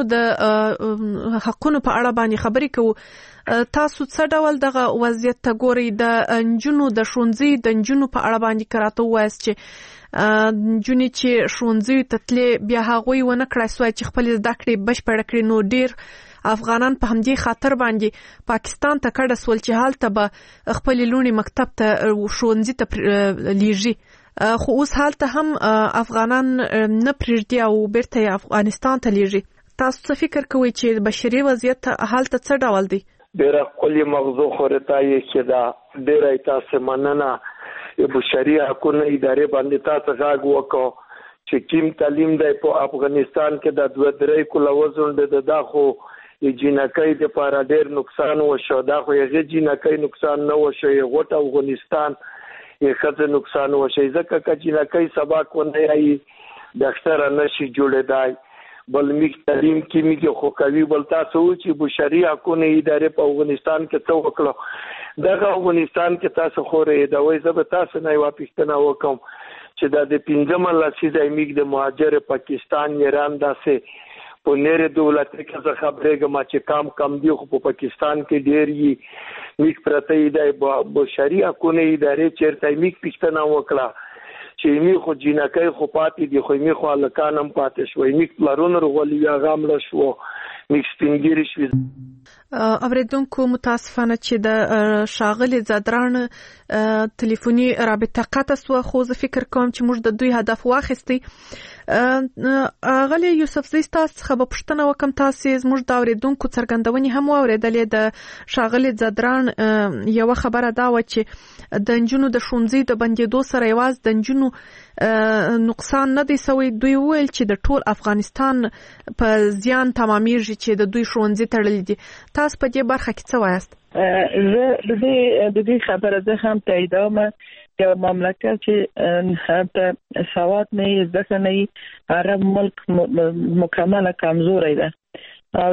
د حقوقو په اړه باندې خبرې کوو تاسو څه ډول دغه وضعیت ته ګورئ د نجونو د ښوونځي د نجونو په اړه باندې کراته وایست چې نجونې چې ښوونځي ته تلې بیا هغوی ونه کړای سوای چې خپل زده کړې بشپړه کړي نو ډېر افغانان په همدې خاطر باندې پاکستان ته کډه سول چې هلته به خپل لونی مکتب ته ښوونځي ته لیږي خو اوس هلته هم افغانان نه پرېږدي او بیرته افغانستان ته لیږي تاسو څه فکر کوئ چې بشري وضعیت هلته څه ډول دی ډېره ښکلې موضوع خورتای چې دا ډېره تاسو مننه بشري حقوقو ادارې باندې تاسو غاګ وکړو چې کیم تعلیم دی په افغانستان کې د 2-3 کله وزن د داخو جنکۍ د لپاره ډېر نقصان وشو دا خو یې جنکۍ نقصان نه وشو یې غوټ افغانستان یې خځه نقصان وشو ځکه چې جنکۍ سبق ونه یې ډاکټر نشي جوړېدای بل میک تعلیم کې میګه خو کوي بل تاسو چې بشري حقوقو ادارې په افغانستان کې څه وکړو دغه افغانستان کې تاسو خورې دا وایي زه به تاسو نه واپښتنه وکم چې دا د 15 لسیزه میګ د مهاجر پاکستان ایران داسې په نړۍ دولت کې څه خبرېږم چې کم دی خو په پاکستان کې ډېر یې میګ پرته دی بشري حقوقو ادارې چیرته میګ پښتنه وکړه چې می خو جنکۍ خو پاتې دي خو می خو لکانم پاتې شوی می پلارون رغولي یا غامل شو می سپینګری شوی اوریدونکو متاسفانه چې د شاغلي زدران ټلیفوني رابطه قطع شو خو زه فکر کوم چې موږ د دوی هدف واخیستی غلی یوسف زی تاسو څخه پوښتنه وکم تاسو زموږ د اوریدونکو څرګندونې هم واوریدلې د شاغلي زدران یو خبره دا و چې د نجونو د ښوونځي د بندیدو سره یواز د نجونو نقصان نه دی سوی دوی ویل چې د ټول افغانستان په زیان تمامیږي چې د دوی ښوونځي تړلې دي تاسو په دې برخه کې څه وایست زه د دې خبره زه هم تاییدوم یو مملکت چې په سواد نه ځکه نه عرب ملک مکمل کمزوري ده او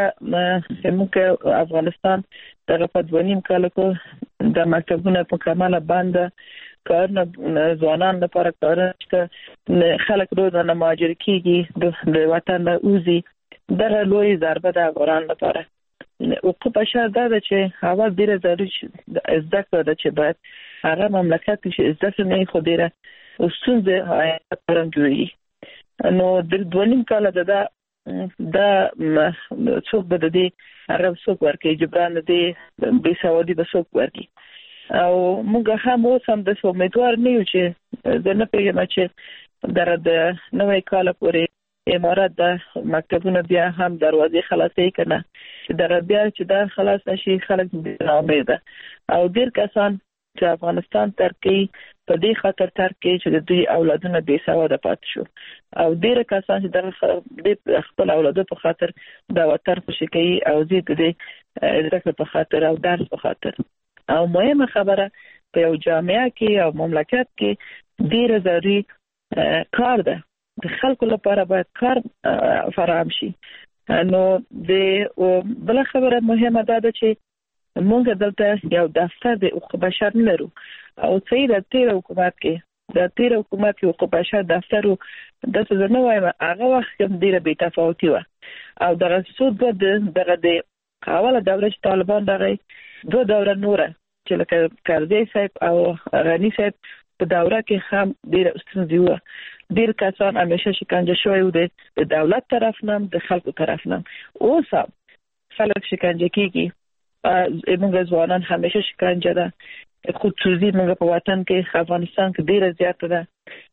موږ افغانستان دغه په 2.5 کال کې د مکتبونو په کماله بند کارونه ځوانان لپاره کارونه خلک روزانه مهاجر کیږي د وطن له اوزي دغه لوی ضربه ده افغان لپاره او په بشر دا چې اول ډیره ضروري زده کړه چې باید هغه مملکت چې زده نه خو ډیره ستونزه پرم جوړي نو د 2.5 کال دا څوک به د عرب څوک ورکي جبران دي به سعودي به څوک ورکي او موږ هم اوس هم د امیدوار نه یو چې د نه پیژنه چې د نوې کال پورې امارات د مکتبونو بیا هم دروازې خلاصې کړه چې بیا چې دا خلاص نشي خلک امید او ډیر کسان چې افغانستان ترکي په دې خاطر ترکي چې د دوی اولادونه بې سواده پاتې شو او ډیر کسان چې د خپل اولادو په خاطر د وطن خوشي کوي او زه د دې ذکر په خاطر او درس په خاطر او مهمه خبره په یو جامعه کې او مملکت کې ډیر ضروري کار ده د خلکو لپاره باید کار فراهم شي نو د بل خبره مهمه ده چې موږ دلته یو دفتر د حقوق بشر نه لرو او چې د تیر حکومت کې حقوق بشر دفتر د څه نه وایم هغه وخت کې ډیره بې تفاوتي و او دغه څو دغه د اوله دوره چې طالبان دغه دوه دوره نوره چې لکه کاردی صاحب او غنی صاحب په دوره کې هم ډېر ستونزې و. ډېر کسان همیشه شکنجه شوی و د دولت طرف نه د خلکو طرف نه. اوس هم خلک شکنجه کیږي. موږ ځوانان همیشه شکنجه ده. خودسوزي موږ په وطن کې افغانستان کې ډېره زیاته ده.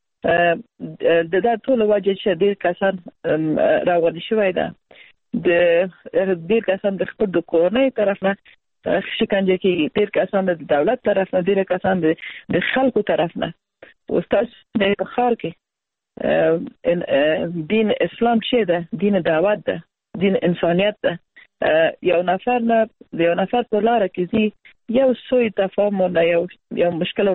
د دا ټول وجه چې ډېر کسان راغلي شوی ده. د ډېر کسان د خپل د کورنۍ طرف نه شکنجه کیږي. ډېر کسان د دولت طرف نه، ډېر کسان د خلکو طرف نه. اوس تاسو په خار کې دین اسلام څه ده؟ دین دعوت ده، دین انسانیت ده. یو نفر په لار کې زی یو سوی تفاهم نه یو مشکل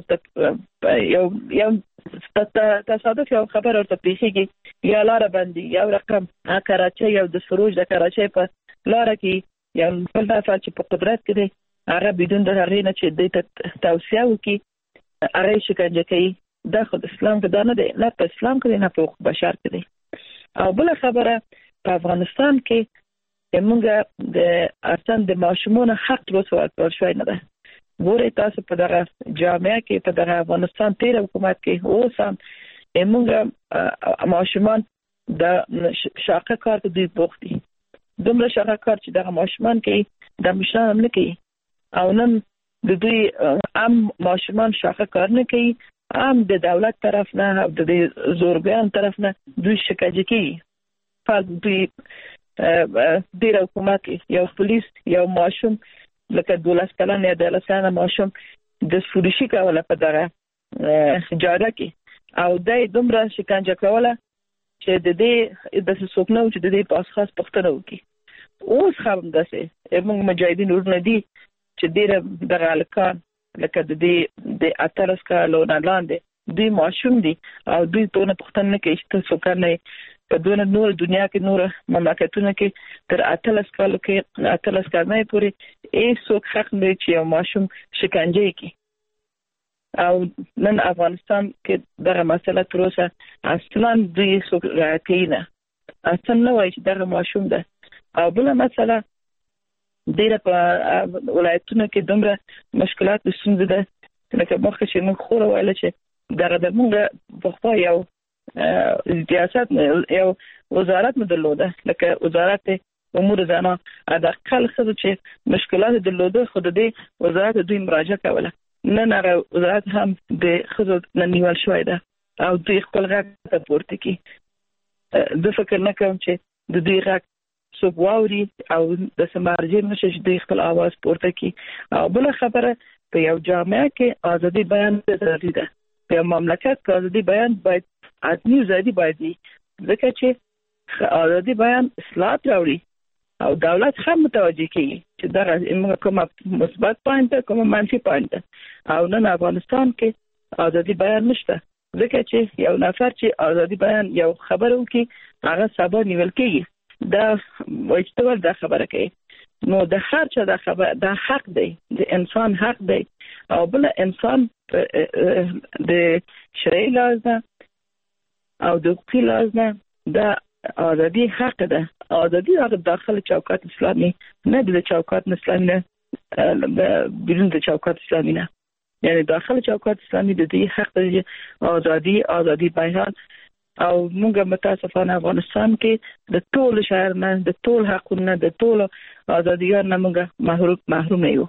یو تصادف یو خبر ورته پیښیږي، یا لار باندې یو رقم کراچۍ یو د سروج د کراچۍ په لار کې یو بل نفر چې په قدرت کې دی هغه بدون د هغې نه چې د توصیه وکړي هغه شکنجه کوي. دا خو د اسلام کې دا نه دی، نه په اسلام کې دی نه په حقوق بشر کې دی. او بل خبره په افغانستان کې موږ د اصلا د ماشومانو حق ورکړل شوی نه ده. ګورئ تاسو په دغه جامعه کې په دغه افغانستان تیر حکومت کې اوس هم موږ ماشومان د شاقه کار ته دوی بوخت دي. دومره شاقه کار چې دغه ماشومان کوي د مشران هم نه کوي. او نن د دوی عام ماشومان شاقه کار نه کوي، عام د دولت طرف نه او د زورګیان طرف نه دوی شکنجه کوي. دوی ډېر حکومت یو پولیس یو ماشوم لکه 12 کلن یا 13 کلن ماشوم د سورشي کوله په دغه جاده کې او دای دومره شکنجه کوله چې د دې د څوک نه چې د دې په اساس پښتنه وکي. اوس هم داسې موږ مجاهدین ورنه دي چې ډېر دغه الکان لکه د دې د 18 کالو نه لاندې دوی ماشوم دي او دوی ته نه پښتنه نه کوي چې څوک نه په دونه نور دنیا کې نور مملکتونو کې تر 18 کالو کې 18 کالو پورې هیڅوک حق نه چې یو ماشوم شکنجه کوي. او نن افغانستان کې دغه مسله تر اوسه اصلا دوی څوک راکې نه اصلا نه وایي چې دغه ماشوم ده. او بل مسله ډیره په ولایتونو کې دومره مشکلات ستونزې ده لکه مخکې چې موږ خو وایل چې دغه د موږ په خوا یو سیاست یو وزارت مدلوده لکه وزارت امور زنان ادقل خو چې مشکلات دلوده خود دې وزارت دوی مراجعه کوله. نن هغه وزارت هم د خزو نیول شوی ده او دوی خپل غږ ته پورته کی. د فکر نه کوم چې د دوی غږ څوک واوري او د سمارجې نشي چې دوی خپل आवाज پورته کی. او بل خبره په یو جامعه کې ازادي بیان ضروري ده. په مملکت کې ازادي بیان باید اتنی ازادي باید وي ځکه چې ازادي بیان اصلاحات راوړي او دولت هم متوجه کیږي چې دا کومه مثبت پوینټ ده کومه منفي پوینټ ده. او نن افغانستان کې ازادي بیان نشته ځکه چې یو نفر چې ازادي بیان یو خبره وکي هغه سبا نیول کیږي. دا وایي دا خبره کوي نو د هر چا دا خبره دا حق دی، د انسان حق دی. او بل انسان د شرعي لحاظ نه او د حقوقي لحاظ نه دا آزادی حق ده. آزادی هغه داخل چوکات اسلامی نه د چوکات اسلامی نه بیرون د چوکات اسلامی نه، یعنی داخل چوکات اسلامی د دې حق ده آزادی بیان. او موږ متاسفانه افغانستان کې د ټول شهر نه د ټول حقونه د ټول آزادیان نه موږ محروم یو.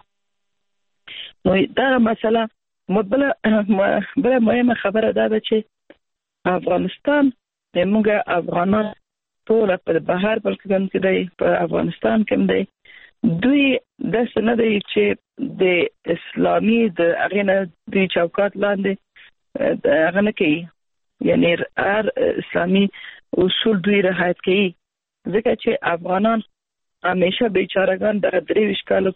نو دا مسله بل مهمه خبره ده چې افغانستان موږ افغانان ټول په بهر بلکې کې دی په افغانستان کې دی. دوی د سند چې د اسلامي د اغینه د چوکات لاندې هغه نه کوي، یعنی هر اسلامي اصول دوی رعایت کوي ځکه چې افغانان همیشه بیچارهګان د 23 کالو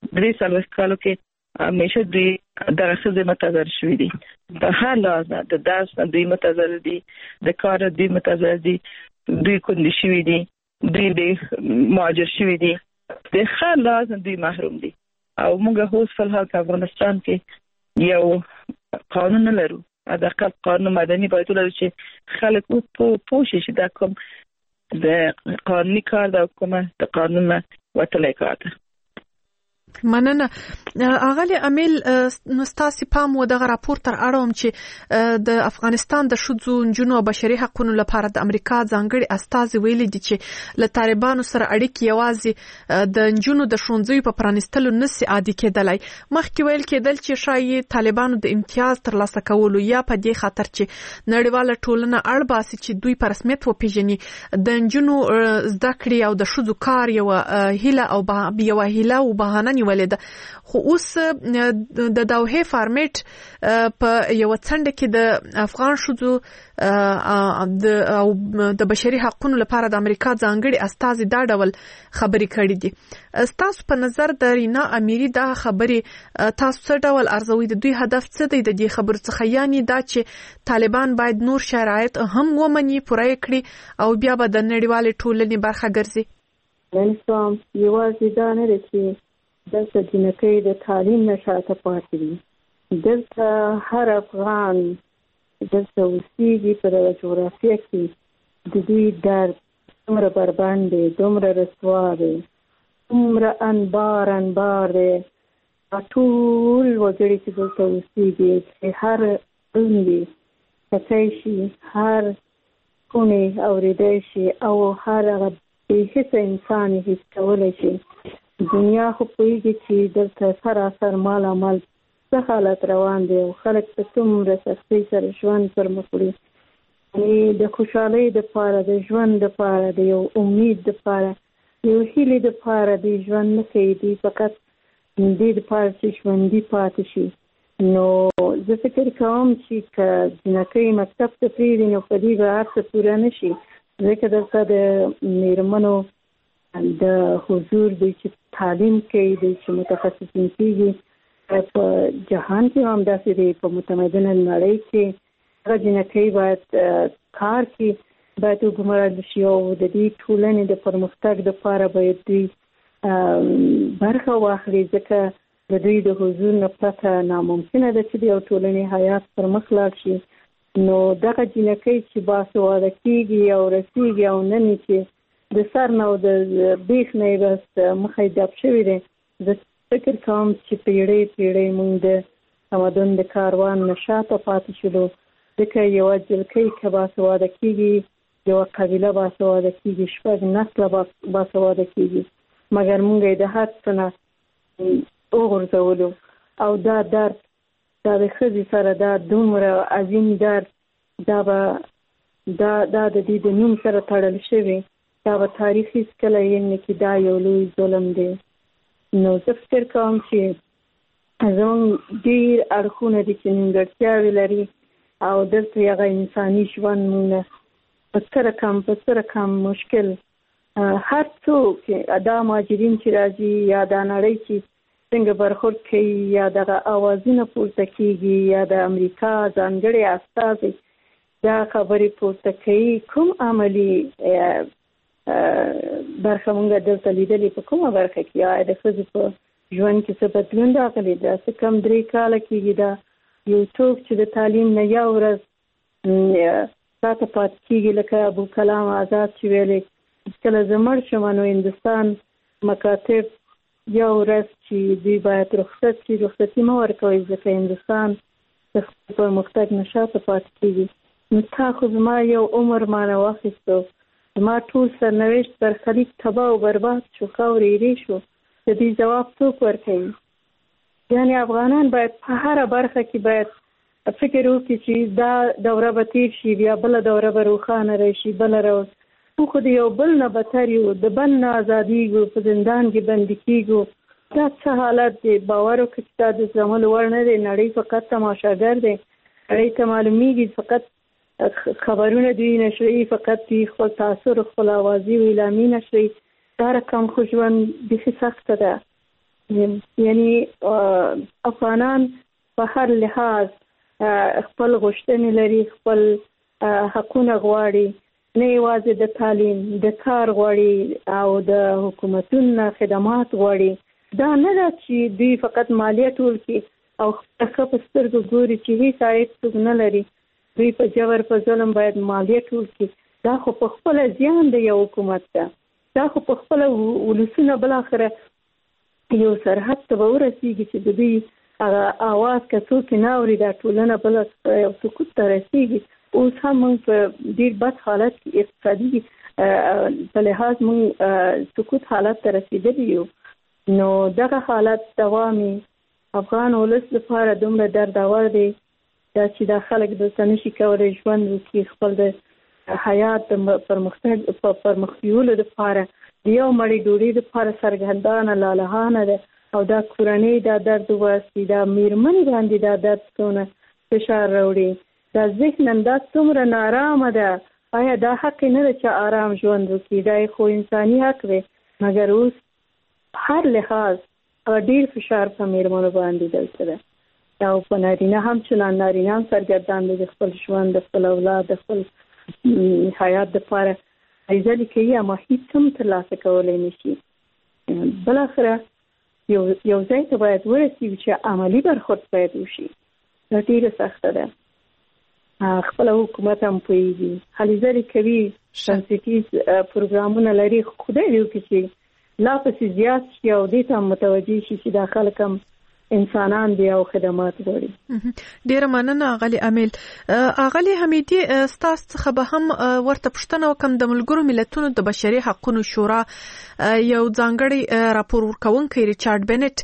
کې همیشه دوی د خزه متضرر شوي دي. په هر لحاظ د درس دوی متضرر دي، د کار دوی متضرر دي، دوی کندي شوي دي، دوی د مهاجر شوي دي، د هر لحاظ دوی محروم دي. او موږ اوس په حال افغانستان کې یو قانون لرو، ادقل قانون مدني باید ولرو چې خلک پوه شي چې دا کوم د قانوني کار دا کومه د قانون وتلې کار ده. مننه. اغلی امیل نو ستاسو پام و دغه راپور تر اړوم چې د افغانستان د شذو نجونو او بشري حقوقو لپاره د امریکا ځانګړي استازي ویلي دي چې له طالبانو سره اړیکې یوازې د نجونو د ښوونځیو په پرانیستلو نسي عادي کېدلای. مخکې ویل کېدل چې شایي طالبانو د امتیاز ترلاسه کولو یا په دې خاطر چې نړیواله ټولنه اړ باسي چې دوی په رسمیت وپیژني د نجونو زده کړې او د شذو کار یو هیله او یو هیله او بهانه نیولې ده. خو اوس د دوحه فارمیټ په یو څنډه کې د افغان شذو او د بشري حقوقو لپاره د امریکا ځانګړي استازي دا ډول خبرې کړې دي. تاسو په نظر د رینا امیری دا خبرې تاسو څه ډول ارزوي؟ د دوی هدف څه دی د دې خبرو څخه؟ یعنی دا چې طالبان باید نور شرایط هم ومني، پوره کړي او بیا به د نړیوالې ټولنې برخه ګرځي. اسلام یوازې دا نه دی چې دلته جنکۍ د تعلیم نه شاته پاتې دي. دلته هر افغان دلته اوسېږي په دغه جغرافیه کې د دوی درد دومره بربند دی، دومره رسوا دی، دومره انبار دی. ټول وګړي چې دلته اوسېږي چې هر اوندي کتی شي، هر کونې اورېدی شي او هر هغه بېحسه انسان یې هېڅ کولی شي. دنیا خو پوهېږي چې دلته سراسر مالامال څه حالت روان دی او خلک په څومره سختۍ سره ژوند پر مخ وړي. یعنې د خوشحالۍ دپاره، د ژوند دپاره، د یو امید دپاره، یو هیلې دپاره دوی ژوند نه کوي. دوی فقط دې دپاره چې ژوندي پاتې شي. نو زه فکر کوم چې که جنکۍ مکتب ته پرېږدي نو په دې به هر څه پوره نه شي، ځکه دلته د مېرمنو د حضور دوی چې تعلیم کوي، دوی چې متخصصین کېږي په جهان کې هم داسې دی. په متمدنه نړۍ کې هغه جنکۍ باید کار کوي، باید وګمارل شي او د دې ټولنې د پرمختګ دپاره باید دوی برخه واخلي، ځکه د دوی د حضور نه پرته ناممکنه ده چې د یو ټولنې حیات پر مخ لاړ شي. نو دغه جنکۍ چې باسواده کېږي او رسېږي او نن چې د سر نه او د بیخ نه یې بس مخه یې ډب شوي دی، زه فکر کوم چې پیړۍ موږ د تمدن د کاروان نه شاته پاتې شولو. ځکه یوه جلکۍ که باسواده کېږي، یوه قبیله باسواده کېږي، 6 نسله باسواده کېږي، مګر موږ یې د هر څه نه وغورځولو. او دا درد، دا د ښځې سره دا دومره عظیم درد، دا د دې د نوم سره تړل شوی، دا به تاریخ هېڅکله یې نه کې. دا یو لوی ظلم دی. نو زه فکر کوم چې زموږ ډېر اړخونه دي چې نیمګړتیاوې لري او دلته هغه انساني ژوند موږ په څه رقم مشکل. هر څوک دا مهاجرین چې راځي یا دا نړۍ چې څنګه برخورد کوي یا دغه اوازونه پورته کېږي یا د امریکا ځانګړي استازي دا خبرې پورته کوي، کوم عملي برخه مونږ دلته لیدلې په کومه برخه کې؟ یا د ښځو په ژوند کې څه بدلون راغلی ده؟ څه کم 3 کاله کېږي دا یو څوک چې د تعلیم نه یو ورځ شاته پاتې کېږي، لکه ابوکلام آزاد چې ویلې کله زه مړ شم نو هندوستان مکاتب یو ورځ چې دوی باید رخصت شي، رخصتي مه ورکوئ ځکه هندوستان د خپل پرمختګ نه شاته پاتې کېږي. نو تا خو زما یو عمر مانه واخیستو، زما ټول سرنوشت برخلیک تباه و برباد شو، خاورې ایرې شو. د دې جواب څوک ورکوي؟ یعنې افغانان باید په هره برخه کې باید فکر وکړي چې دا دوره به تیر شي، بیا بله دوره به روښانه راشي، بله روز موږ خو د یو بل نه بدتر یو، د بل نه ازادېږو، په زندان کې بندي کېږو. دا څه حالت دی؟ باور وکړه چې دا د زغملو وړ نه دی. نړۍ فقط تماشاګر دی، نړۍ ته معلومیږي فقط خبرونه دوی نشري، فقط دوی خپل تاثر، خپل اوازې او اعلامي نشري. دا رقم خو ژوند بیخي سخته ده. یعنی افغانان په هر لحاظ خپل غوښتنې لري، خپل حقونه غواړي، نه یوازې د تعلیم، د کار غواړي او د حکومتونو خدمات غواړي. دا نه ده چې دوی فقط مالیه ټول کړي او ښه په سترګو ګوري چې هیڅ عاید څوک نه لري، دوی په جبر په ظلم باید مالیه ټول کړي. دا خو په خپله زیان د یو حکومت ده، دا خو په خپله ولسونه بالاخره یو سرحد ته به ورسیږي چې د دوی هغه اواز که څوک نه اوري دا ټولنه بل یو سکوت ته رسیږي. اوس هم موږ په ډیر بد حالت کې اقتصادي په لحاظ موږ سکوت حالت ته رسیدلی یو. نو دغه حالت دوامي افغان ولس لپاره دومره دردور دی دا چې دا خلک دلته نشي کولی ژوند وکړي، خپل د حیات د پرمختیولو لپاره د یو مړۍ ډوډۍ لپاره څرګندانه لالهانه ده او دا کورنۍ دا درد وباسي، دا میرمنې باندې دا درد څونه فشار راوړي، دا ذهناً دا څومره نارامه ده. آیا دا حق نه ده چې آرام ژوند وکړي؟ دا خو انساني حق دی، مګر اوس هر لحاظ ډیر فشار په میرمنو باندې دلته ده او په نارینه هم چنان نارینه هم سرګردان دي د خپل ژوند، د خپل اولاد، د خپل حیات دپاره عزلې کوي اما هیڅ هم ترلاسه کولی نشي. بالاخره یو ځای ته باید ورسیږي چې عملي برخورد باید وشي. دا ډیره سخته ده. خپل حکومت هم پوهیږي، هلې ځلې کوي، بنسټیز پروګرامونه لري، خدای دې وکړي چې لا پسې زیات شي او دې ته متوجه شي چې دا خلک هم انسانان دی او خدمات غواړي. ډیره مننه اغلی امیل. اغلی حمیدی ستاسو څخه به هم ورته پوښتنه وکم د ملګرو ملتونو د بشري حقوقو شورا یو ځانګړی راپور ورکونکی ریچارډ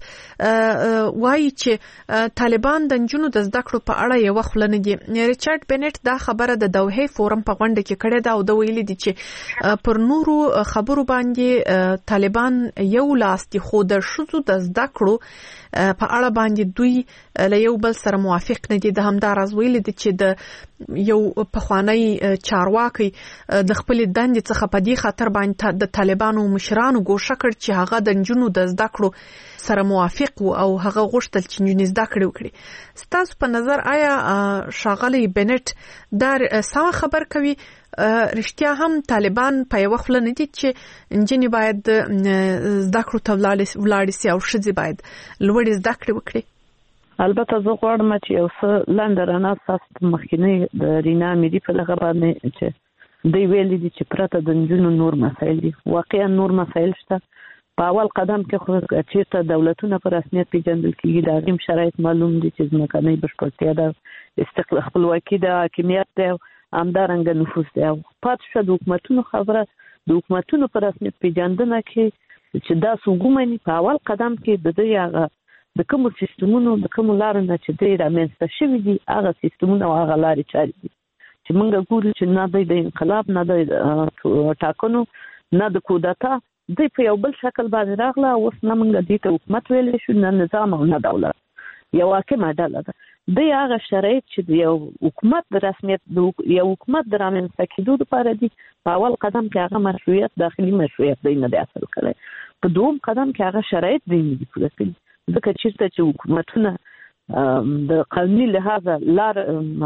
بنټ وایي چې طالبان د نجونو د زده کړو په اړه یو خلنه دي. ریچارډ بنټ دا خبره د دوحه فورم په غونډه کې کړې ده او د ویلي دي چې پر نورو خبرو باندې طالبان یو لاس دي، خو د شذو د زده کړو په اړه باندې دوی له یو بل سره موافق نه دي. د همدارز ویلي دي چې د یو پخوانی چارواکي د خپل دندې څخه په دې خاطر باندې د طالبانو مشرانو ګوښه کړ چې هغه د نجونو د زده کړو سره موافق وو او هغه غوښتل چې نجونې زده کړې وکړي. ستاسو په نظر آیا ښاغلی بنټ دا سم خبر کوي؟ رښتیا هم طالبان په یو خپل نه دي چې نجونې باید زده کړو ته ولاړې سي او ښځې باید لوړې زده کړې وکړي؟ البته زه غواړم چې یو څه لاندې رڼا ستاسو مخکینی د رینا امیدي په لغه باندې چې دوی ویلي دي چې پرته د نجونو نور مسایل دي. واقعا نور مسایل شته. په اول قدم کې خو چېرته دولتونه په رسمیت پیژندل کېږي، د هغې شرایط معلوم دي چې ځمکنۍ بشپړتیا ده، خپلواکي ده، حاکمیت ده، همدارنګه نفوذ دی. او پاتې شوه د حکومتونو خبره. د حکومتونو په رسمیت پیژندنه کې چې دا وګومني په اول قدم کې د دوی هغه د کومو سیستمونو د کومو لارو نه چې دوی رامنځته شوي دي هغه سیستمونه او هغه لارې چارې دي چې موږ ګورو چې نه دوی د انقلاب، نه د ټاکنو، نه د کودتا، دوی په یو بل شکل باندې راغله. اوس نه موږ دې ته حکومت ویلی شو، نه نظام او نه دولت، یو حاکمه ډله ده. دوی هغه شرایط چې د یو حکومت د رسمیت یو حکومت د رامنځته کېدو لپاره دي، په اول قدم کې هغه مشروعیت، داخلي مشروعیت دوی نه دی حاصل کړی. په دوم قدم کې هغه شرایط دوی نه دي پوره کړي. ځکه چېرته چې حکومتونه د قانوني لحاظه لار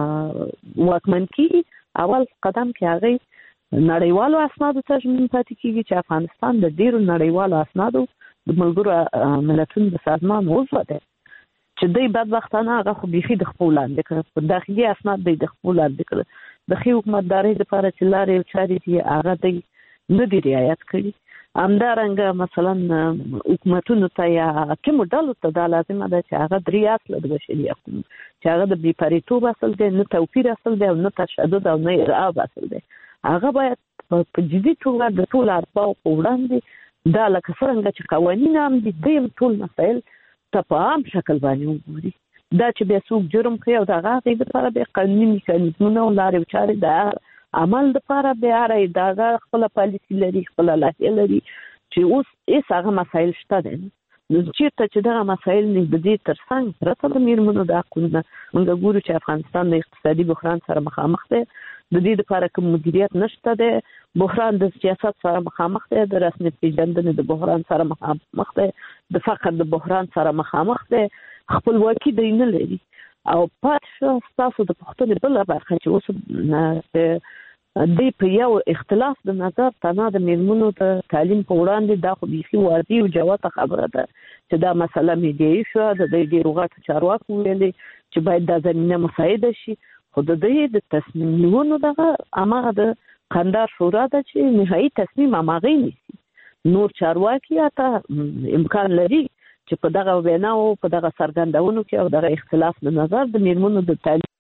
واکمن کېږي، اول قدم کې هغه نړیوالو اسنادو ته ژمن پاتې کېږي چې افغانستان د ډېرو نړیوالو اسنادو د ملګرو ملتونو د سازمان عضو دی، چې دوی بدبختانه هغه خو بیخي د خپل لاندې کړ. په داخلي اسناد دوی د خپل لاندې کړ. د ښې حکومتدارۍ لپاره چې لارې او چارې دي هغه دوی نه دي رعایت کړي. همدارنګه مثلا حکومتونو ته یا کومو ډلو ته دا لازمه ده چې هغه درې اصله د بشري حقوقو چې هغه د بېپریتوب اصل دی، نه توپیر اصل دی، او نه تشدد او نه ارهاب اصل دی. هغه باید په جدي توګه د ټولو اتباعو په وړاندې دا لکه څرنګه چې قوانین هم دي، دوی هم ټول مسایل ته په عام شکل باندې وګوري. دا چې بیا څوک جرم کوي او د هغې دپاره بیا قانوني میکانیزمونه او لارې او چارې د عمل دپاره بیا هره اداره خپله پالیسي لري، خپله لایحه لري، چې اوس هېڅ هغه مسایل شته دی. نو چېرته چې دغه مسایل د دې تر څنګ پرته د میرمنو د حقونو نه موږ ګورو چې افغانستان د اقتصادي بحران سره مخامخ دی. د دې لپاره کوم مدیریت نشته دی. بحران د سیاست سره مخامخ دی، د رسمیت پیژندنې د بحران سره مخامخ دی، د فقر د بحران سره مخامخ دی، خپلواکي دوی نه لري. او پاتې شوه ستاسو د پوښتنې بله برخه چې اوس دوی په یو اختلاف د نظر تنها د میرمنو د تعلیم په وړاندې دا خو بیخي واضح او جوته خبره ده چې دا مسله میډیایي شوه. د دوی ډېرو غټو چارواکو ویلې چې باید دا زمینه مساعده شي، خو د دوی د تصمیم نیونو دغه هماغه د قندار شورا ده چې نهایي تصمیم هماغې نیسي. نور چارواکي حتی امکان لري چې په دغه ویناو په دغه څرګندونو کې او دغه اختلاف د نظر د میرمنو د تعلیم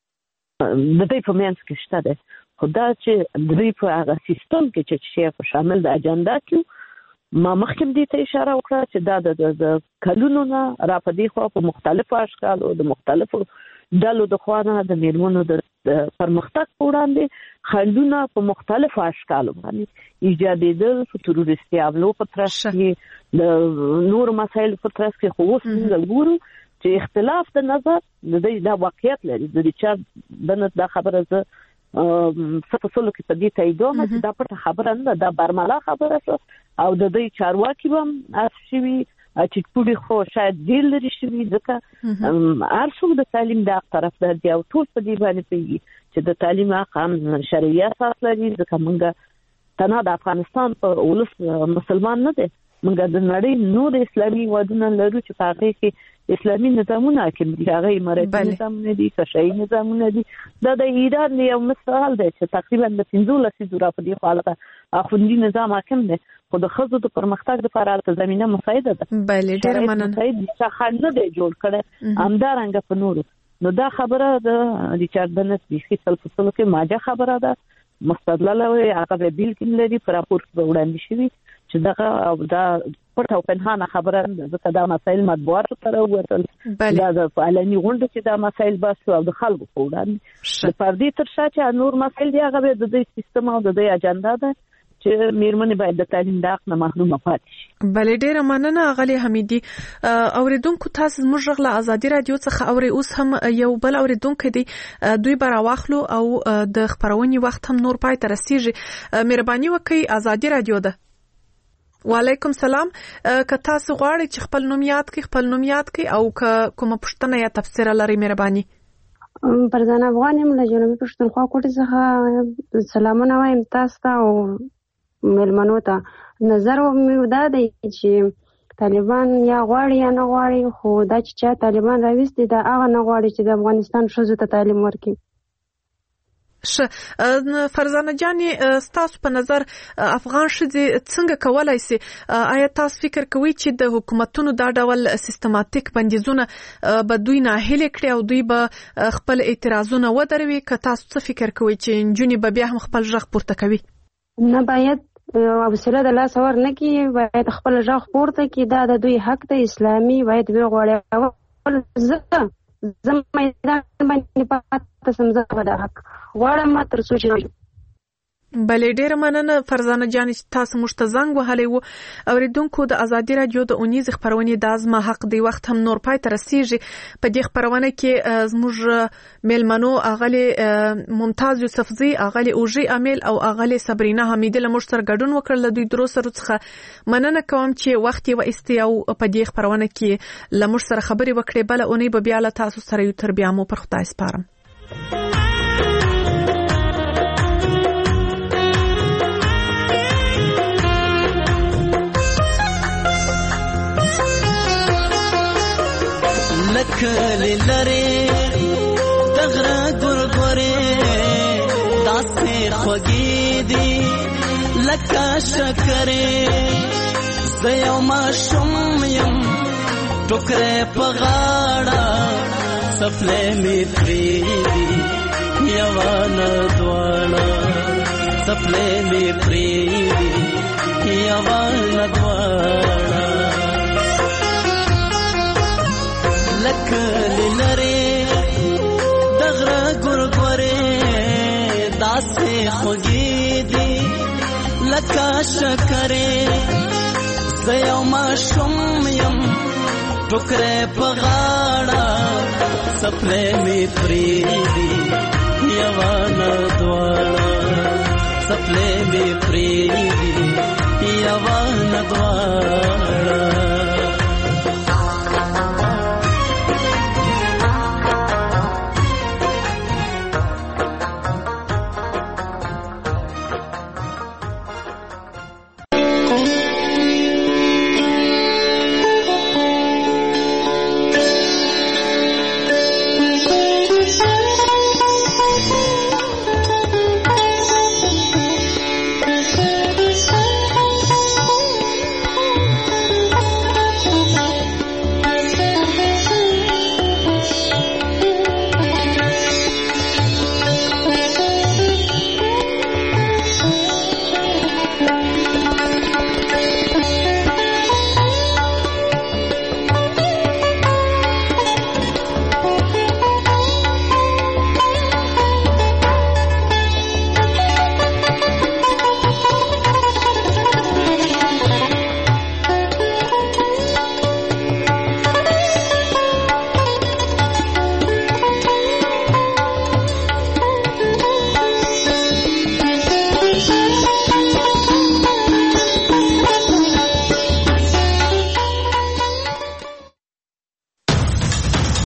د دې په منځ کې شته ده. خو دا چې د دې په هغه سیستم کې چې شی په شامل د اجنډا کې ما مخکې دې ته اشاره وکړه چې دا د کلونو نه را په دې خو په مختلفو اشکالو د مختلفو ډلو د خوانه د میرمنو د پرمختګ په وړاندې خنډونه په مختلفو اشکالو باندې ایجادېدل، په تروریستي حملو په ترڅ کې د نور مسایل په ترڅ کې خو اوس موږ ګورو چې اختلاف د نظر د دې دا واقعیت لري. د ریچارډ بنت دا خبره زه سپسلو کې په دې تاییدوم چې دا پټه خبره نه ده، دا برملا خبره ده او د دې چارواکي هم شوي چې ټولې خو شاید ډېر لري شوي ځکه هر څوک د تعلیم د حق طرفدار دي او ټول په دې باندې پوهېږي چې د تعلیم حق هم شرعي اساس لري. ځکه موږ تنها د افغانستان په ولس مسلمان نه دی، موږ د نړۍ نور اسلامي هېوادونه لرو چې په هغې کې اسلامي نظامونه حاکم دي، هغه اماراتي نظامونه دي، کشایي نظامونه دي. دا د ایران یو مثال دی چې تقریبا د 15 لسیزو را په دې خوا هلته اخوندي نظام حاکم دی، خو د ښځو د پرمختګ لپاره هلته زمینه مساعده ده. بلې ډېره مننه. هېچا خنډ نه دی جوړ کړی. همدارنګه په نورو نو دا خبره د ریچارډ بنت بیخي سل په سلو کې ماجه خبره ده، مستدلله وي، هغه به بیلګې لري، په راپور کې به وړاندې شوي چې دغه دا پټ او پنهانه خبره ده. ځکه دا مسایل مطبوعاتو ته راووتل، دا د علني غونډو کې دا مسایل بحث او د خلکو په وړاندې د پردې تر شا چې نور مسایل دي هغه به د دې سیستم او د دې اجنډا ده چې میرمنې باید د تعلیم د حق نه محرومه پاتې شي. بلې ډېره مننه اغلې حمیدي. اوریدونکو تاسو زموږ غږ له ازادي رادیو څخه اوري. اوس هم یو بل اوریدونکو دی، دوی به راواخلو او د خبرونې وخت هم نور پای ته رسیږي. مهرباني وکړئ، ازادي رادیو ده. وعلیکم سلام. که تاسو غواړئ چې خپل نوم یاد کړئ او که کومه پوښتنه یا تفسیر لرئ مهرباني. فرزانه افغان یم له جنوبي پښتونخوا کوټې څخه. سلامونه وایم تاسو ته او مېلمنو ته. نظر مې دا دی چې طالبان یا غواړي یا نه غواړي، خو دا چې چا طالبان راوستي دا هغه نه غواړي چې د افغانستان ښځو ته تعلیم ورکړي. فرزانه جانې، ستاسو په نظر افغان ښځې څنګه کولای سي؟ آیا تاسو فکر کوئ چې د حکومتونو دا ډول سیستماتیک بندیزونه به دوی ناهیلې کړي او دوی به خپل اعتراضونه ودروي؟ که تاسو څه فکر کوئ چې نجونې به بیا هم خپل غږ پورته کوي؟ نه باید حوصله د لاس ور نه کړي، باید خپل غږ پورته کړي. دا د دوی حق دی اسلامي، باید وغواړي. زه میدان باندې پاتې سم، زه به دا حق غواړم تر څو چې. بلې ډېره مننه فرزانه جانې چې تاسو موږ ته زنګ وهلی و. اوریدونکو د ازادي رادیو د اونیزې خپرونې دا زما حق دی وخت هم نور پای ته رسیږي. په دې خپرونه کې زموږ میلمنو اغلې ممتاز یوسفزي، اغلې اوژي امیل او اغلې صبرینا حمیدي له موږ سره ګډون وکړل. له دوی درو سرو څخه مننه کوم چې وخت یې وایستي او په دې خپرونه کې له موږ سره خبرې وکړې. بله اونۍ به بیا له تاسو سره یو، تر بیا مو پر خدای سپارم. لکلی لري دغره ګورګورې داسې خوږې دي لکه شکرې. زه یو ماشوم یم ټوکرې په غاړه، څپلۍ مې پرېږدي یوه نه دواړه، څپلۍ مې پرېږدي یوه نه دواړه. لکلی لري دغره ګورګورې داسې خوږې دي لکه شکرې. زه یو ماشوم یم ټوکرې په غاړه، څپلۍ مې پرېږدي یوه نه دواړه، څپلۍ مې